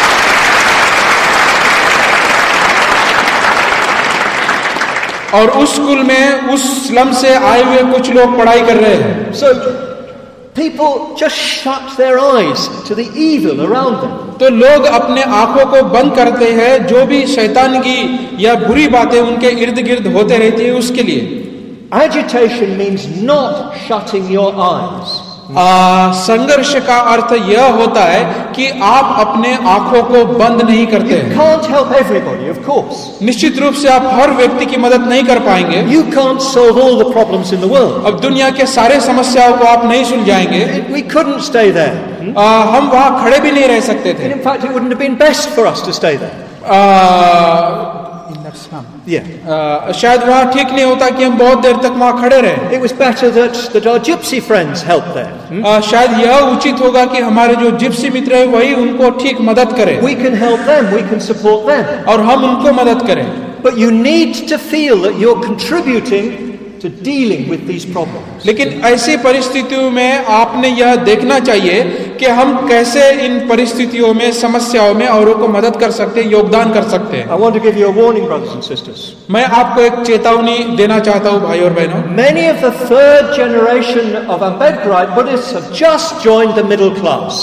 और उस स्कूल में उस स्लम से आए हुए कुछ लोग पढ़ाई कर रहे हैं. So people just shut their eyes to the evil around them. तो लोग अपने आंखों को बंद करते हैं जो भी शैतानगी या बुरी बातें उनके इर्द गिर्द होते रहती है उसके लिए. Agitation means not shutting your eyes. आ, संघर्ष का अर्थ यह होता है कि आप अपने आंखों को बंद नहीं करते हैं. You can't help everybody, of course. निश्चित रूप से आप हर व्यक्ति की मदद नहीं कर पाएंगे. You can't solve all the problems in the world. अब दुनिया के सारे समस्याओं को आप नहीं सुलझाएंगे. We couldn't stay there. आ, हम वहाँ खड़े भी नहीं रह सकते थे. In fact, it wouldn't have been best for us to stay there. Uh, Yeah. आ, शायद वहाँ ठीक नहीं होता कि हम बहुत देर तक वहाँ खड़े रहे. It was better that that our gypsy friends helped there. Hmm? आ, शायद यह उचित होगा कि हमारे जो जिप्सी मित्र हैं वही उनको ठीक मदद करें. We can help them. We can support them. और हम उनको मदद करें. But you need to feel that you're contributing to dealing with these problems. लेकिन ऐसी परिस्थितियों में आपने यह देखना चाहिए कि हम कैसे इन परिस्थितियों में समस्याओं में औरों को मदद कर सकते हैं, योगदान कर सकते हैं. I want to give you a warning, brothers and sisters. मैं आपको एक चेतावनी देना चाहता हूँ भाई और बहनों. Many of the third generation of Ambedkarite Buddhists have just joined the middle class.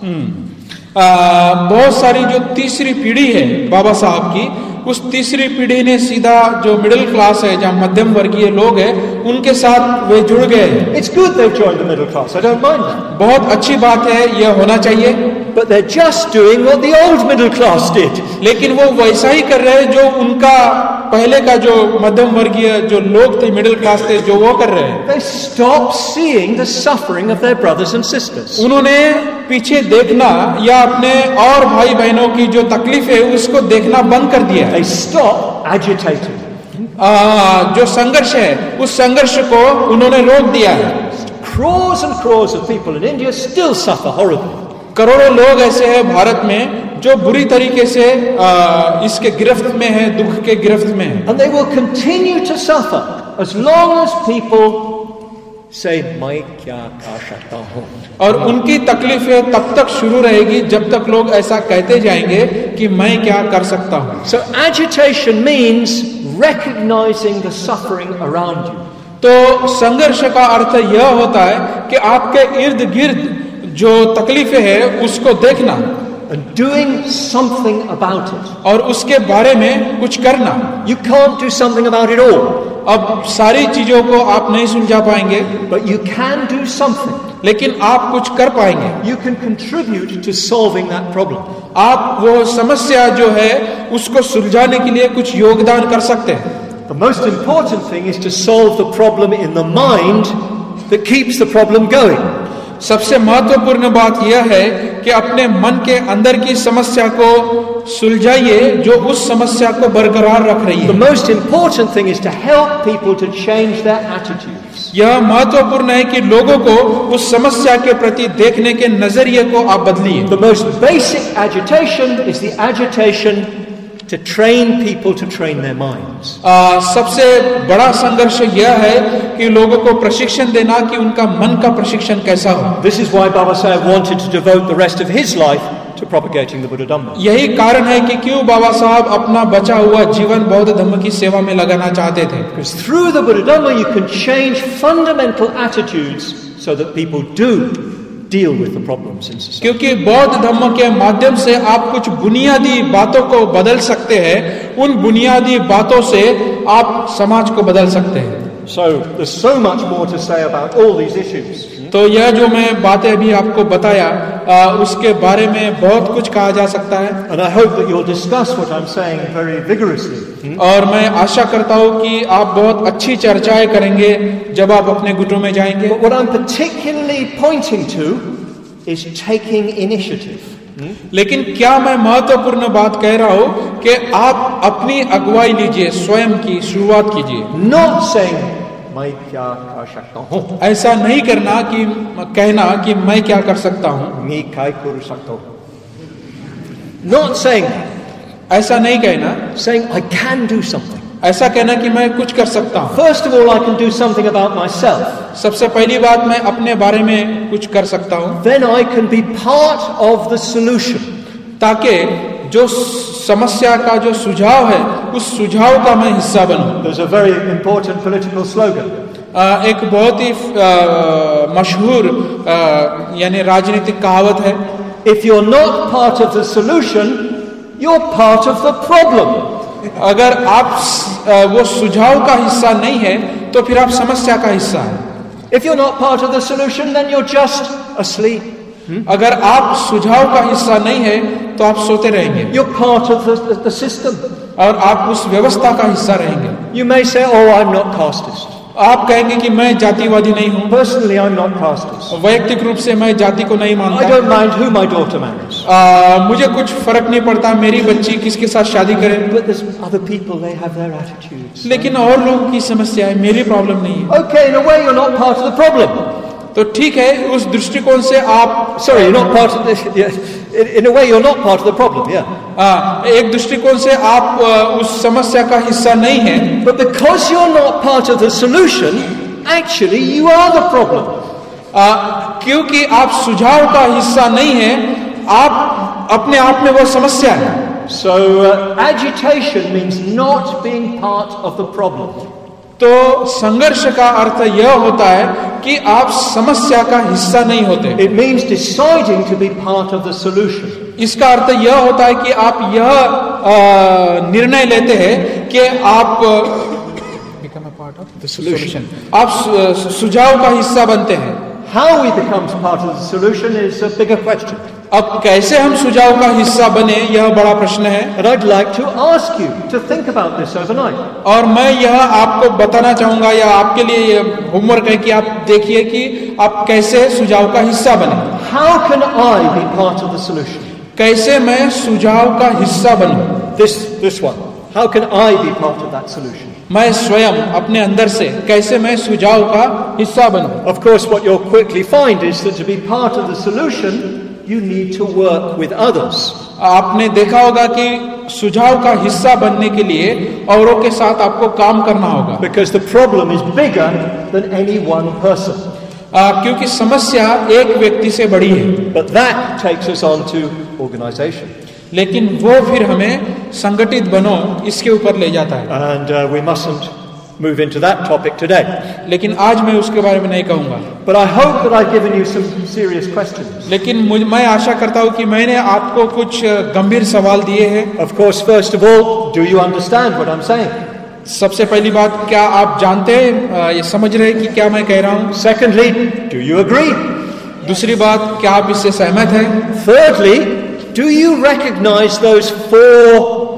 आ, बहुत सारी जो तीसरी पीढ़ी है बाबा साहब की उस तीसरी पीढ़ी ने सीधा जो मिडिल क्लास है जहाँ मध्यम वर्गीय लोग हैं उनके साथ वे जुड़ गए. It's good they've joined the middle class. I don't mind that. बहुत अच्छी बात है, यह होना चाहिए. But they're just doing what the old middle class did. लेकिन वो वैसा ही कर रहे हैं जो उनका पहले का जो मध्यम वर्गीय जो लोग थे मिडिल क्लास थे जो वो कर रहे हैं. They stopped seeing the suffering of their brothers and sisters. उन्होंने पीछे देखना या अपने और भाई बहनों की जो तकलीफ है उसको देखना बंद कर दिया. They stopped agitating. आ, जो संघर्ष है उस संघर्ष को उन्होंने रोक दिया है. Crores and crores of people in India still suffer horribly. करोड़ों लोग ऐसे हैं भारत में जो बुरी तरीके से आ, इसके गिरफ्त में है, दुख के गिरफ्त में है. And they will continue to suffer as long as people say मैं क्या कर सकता हूँ. और उनकी तकलीफें तब तक शुरू रहेगी जब तक लोग ऐसा कहते जाएंगे कि मैं क्या कर सकता हूँ. So agitation means recognizing the suffering around you. तो संघर्ष का अर्थ यह होता है कि आपके इर्द गिर्द जो तकलीफें है उसको देखना. and doing something about it. और उसके बारे में कुछ करना. You can't do something about it all. अब सारी चीजों को आप नहीं सुलझा पाएंगे, but you can do something. लेकिन आप कुछ कर पाएंगे. You can contribute to solving that problem. आप वो समस्या जो है उसको सुलझाने के लिए कुछ योगदान कर सकते हैं. The most important thing is to solve the problem in the mind that keeps the problem going. सबसे महत्वपूर्ण बात यह है कि अपने मन के अंदर की समस्या को सुलझाइए जो उस समस्या को बरकरार रख रही है. The most important thing is to help people to change their attitudes. यह महत्वपूर्ण है कि लोगों को उस समस्या के प्रति देखने के नजरिए को आप बदलिए. The most basic agitation is the agitation to train people to train their minds. आ, सबसे बड़ा संघर्ष यह है कि लोगों को प्रशिक्षण देना कि उनका मन का प्रशिक्षण कैसा हो. This is why Baba Saheb wanted to devote the rest of his life to propagating the Buddha Dhamma. यही कारण है कि क्यों बाबा साहब अपना बचा हुआ जीवन बौद्ध धम्म की सेवा में लगाना चाहते थे. Because through the Buddha Dhamma you can change fundamental attitudes so that people do deal with the problems in society. क्योंकि बौद्ध धम्म के माध्यम से आप कुछ बुनियादी बातों को बदल सकते हैं. उन बुनियादी बातों से आप समाज को बदल सकते हैं. So there's so much more to say about all these issues. तो यह जो मैं बातें अभी आपको बताया आ, उसके बारे में बहुत कुछ कहा जा सकता है. And I hope that you'll discuss what I'm saying very vigorously. और मैं आशा करता हूँ कि आप बहुत अच्छी चर्चाएं करेंगे जब आप अपने गुटों में जाएंगे. But what I'm particularly pointing to is taking initiative. लेकिन क्या मैं महत्वपूर्ण बात कह रहा हूँ कि आप अपनी अगुवाई लीजिए, स्वयं की शुरुआत कीजिए. Not saying मैं क्या कर सकता हूँ. ऐसा नहीं करना कि कहना कि मैं क्या कर सकता हूँ. मैं क्या कर सकता हूँ. Not saying ऐसा नहीं कहना. Saying I can do something. ऐसा कहना कि मैं कुछ कर सकता हूँ. First of all, I can do something about myself. सबसे पहली बात मैं अपने बारे में कुछ कर सकता हूँ. Then I can be part of the solution. ताकि जो समस्या का जो सुझाव है उस सुझाव का मैं हिस्सा बनूं. There's a very important political slogan. आ, एक बहुत ही मशहूर यानी राजनीतिक कहावत है. If you're not part of the solution, you're part of the problem. अगर आप वो सुझाव का हिस्सा नहीं है तो फिर आप समस्या का हिस्सा है. If you're not part of the solution, then you're just asleep. Hmm? अगर आप सुझाव का हिस्सा नहीं है तो आप सोते रहेंगे. You're part of the, the, the system. और आप उस व्यवस्था का हिस्सा रहेंगे. You may say, "Oh, I'm not casteist." आप कहेंगे कि मैं जातिवादी नहीं हूँ. Personally, I'm not casteist. वैयक्तिक रूप से मैं जाति को नहीं मानता. I don't mind who my daughter marries. आ, मुझे कुछ फर्क नहीं पड़ता मेरी बच्ची किसके साथ शादी करे. But there's other people, they have their attitudes. लेकिन और लोगों की समस्या है, मेरी प्रॉब्लम नहीं है. Okay, in a way, you're not part of the problem. तो ठीक है, उस दृष्टिकोण से आप sorry, you're not part of this. Yeah, in, in a way, you're not part of the problem. Yeah. आ, एक दृष्टिकोण से आप आ, उस समस्या का हिस्सा नहीं हैं. But because you're not part of the solution, actually you are the problem. आ, क्योंकि आप सुझाव का हिस्सा नहीं हैं, आप अपने आप में वो समस्या है. So uh, agitation means not being part of the problem. तो संघर्ष का अर्थ यह होता है कि आप समस्या का हिस्सा नहीं होते. It means deciding to be part of the solution. इसका अर्थ यह होता है कि आप यह निर्णय लेते हैं कि आप become a part of the solution. आप सुझाव का हिस्सा बनते हैं. How we become part of the solution is a bigger question. अब कैसे हम सुझाव का हिस्सा बने यह बड़ा प्रश्न है. And I'd like to ask you to think about this overnight. और मैं यह आपको बताना चाहूंगा या आपके लिए होमवर्क है कि आप देखिए कि आप कैसे सुझाव का हिस्सा बने. How can I be part of the solution? कैसे मैं सुझाव का हिस्सा बनूं. This this one. How can I be part of that solution? मैं स्वयं अपने अंदर से कैसे मैं सुझाव का हिस्सा बनूं. Of course, what you'll quickly find is that to be part of the solution, you need to work with others. आपने देखा होगा कि सुझाव का हिस्सा बनने के लिए औरों के साथ आपको काम करना होगा. Because the problem is bigger than any one person. आ, क्योंकि समस्या एक व्यक्ति से बड़ी है. But that takes us on to organization. लेकिन वो फिर हमें संगठित बनो इसके ऊपर ले जाता है. And uh, we mustn't move into that topic today. लेकिन आज मैं उसके बारे में नहीं कहूँगा. But I hope that I've given you some serious questions. लेकिन मुझ मैं आशा करता हूँ कि मैंने आपको कुछ गंभीर सवाल दिए हैं. Of course, first of all, do you understand what I'm saying? सबसे पहली बात, क्या आप जानते हैं, ये समझ रहे हैं कि क्या मैं कह रहा हूँ? Secondly, do you agree? दूसरी बात, क्या आप इससे सहमत हैं? Thirdly, do you recognize those four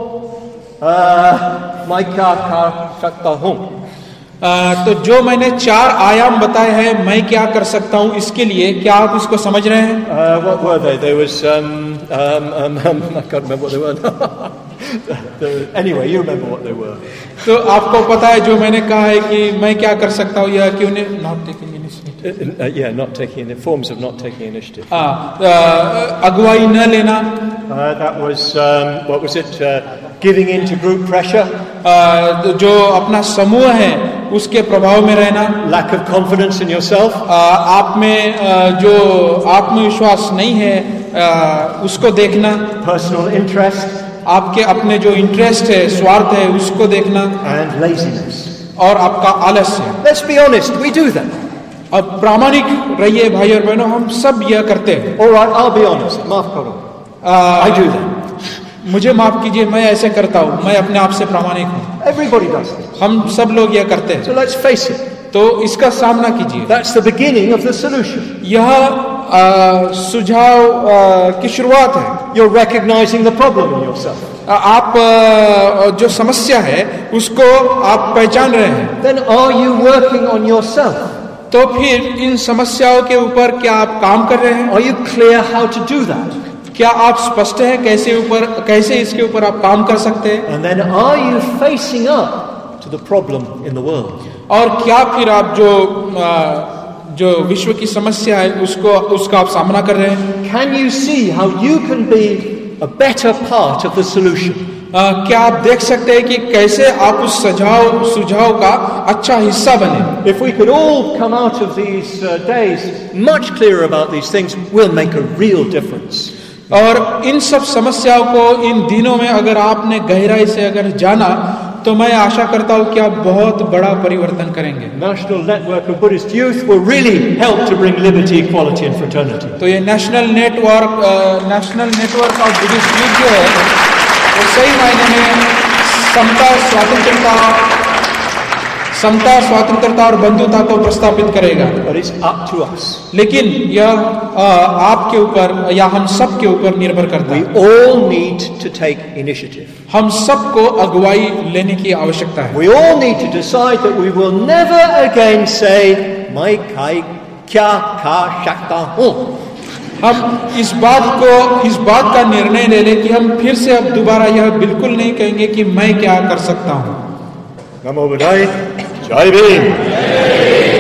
uh, मैं क्या कर सकता हूँ? तो जो मैंने चार आयाम बताए हैं, मैं क्या कर सकता हूँ, इसके लिए क्या आप इसको समझ रहे हैं? Uh, what were they? There was um, um, um, um, I can't remember what they were. Anyway, you remember what they were. तो आपको पता है जो मैंने कहा है कि मैं क्या कर सकता हूँ या कि उन्हें not taking initiative. Uh, yeah, not taking in forms of not taking initiative. हाँ, अगुवाई न लेना. Uh, that was um, what was it? Uh, giving in to group pressure. Uh, जो अपना समूह है उसके प्रभाव में रहना. Lack of confidence in yourself. Uh, आप में uh, जो आत्मविश्वास नहीं है uh, उसको देखना. Personal interest. आपके अपने जो इंटरेस्ट है, स्वार्थ है, उसको देखना. And laziness. और आपका आलस्य. Let's be honest, we do that. अब प्रामाणिक रहिए भाई और बहनों, हम सब यह करते हैं. All right, I'll be honest. माफ करो. Uh, I do that. मुझे माफ कीजिए, मैं ऐसे करता हूँ, मैं अपने आप से प्रामाणिक हूँ. Everybody does it. हम सब लोग यह करते हैं. So let's face it. तो इसका सामना कीजिए. That's the beginning of the solution. यह सुझाव की शुरुआत है. You're recognizing the problem in yourself. आप जो समस्या है उसको आप पहचान रहे हैं. Then are you working on yourself? तो फिर इन समस्याओं के ऊपर क्या आप काम कर रहे हैं? Are you clear how to do that? क्या आप स्पष्ट हैं कैसे ऊपर कैसे इसके ऊपर आप काम कर सकते हैं? And then are you facing up to the problem in the world? और क्या फिर आप जो जो विश्व की समस्या है उसको उसका आप सामना कर रहे हैं? Can you see how you can be a better part of the solution? Uh, क्या आप देख सकते हैं कि कैसे आप उस सुझाव सुझाव का अच्छा हिस्सा बने? If we could all come out of these uh, days much clearer about these things, we'll make a real difference. और इन सब समस्याओं को इन दिनों में अगर आपने गहराई से अगर जाना तो मैं आशा करता हूँ कि आप बहुत बड़ा परिवर्तन करेंगे. National Network of Buddhist Youth will really help to bring liberty, equality and fraternity. तो ये national network national network of Buddhist youth जो है वो सही मायने में समता, स्वतंत्रता समता, स्वतंत्रता और बंधुता को प्रस्तापित करेगा. But it's up to us. लेकिन यह आपके ऊपर या हम सब के ऊपर निर्भर करता है. We all need to take initiative. हम सबको अगुवाई लेने की आवश्यकता है. We all need to decide that we will never again say मैं क्या कर सकता हूँ. हम इस बात को इस बात का निर्णय ले लें कि हम फिर से अब दोबारा यह बिल्कुल नहीं कहेंगे कि मैं क्या कर सकता हूँ. नमो बुद्धाय, जय भीम.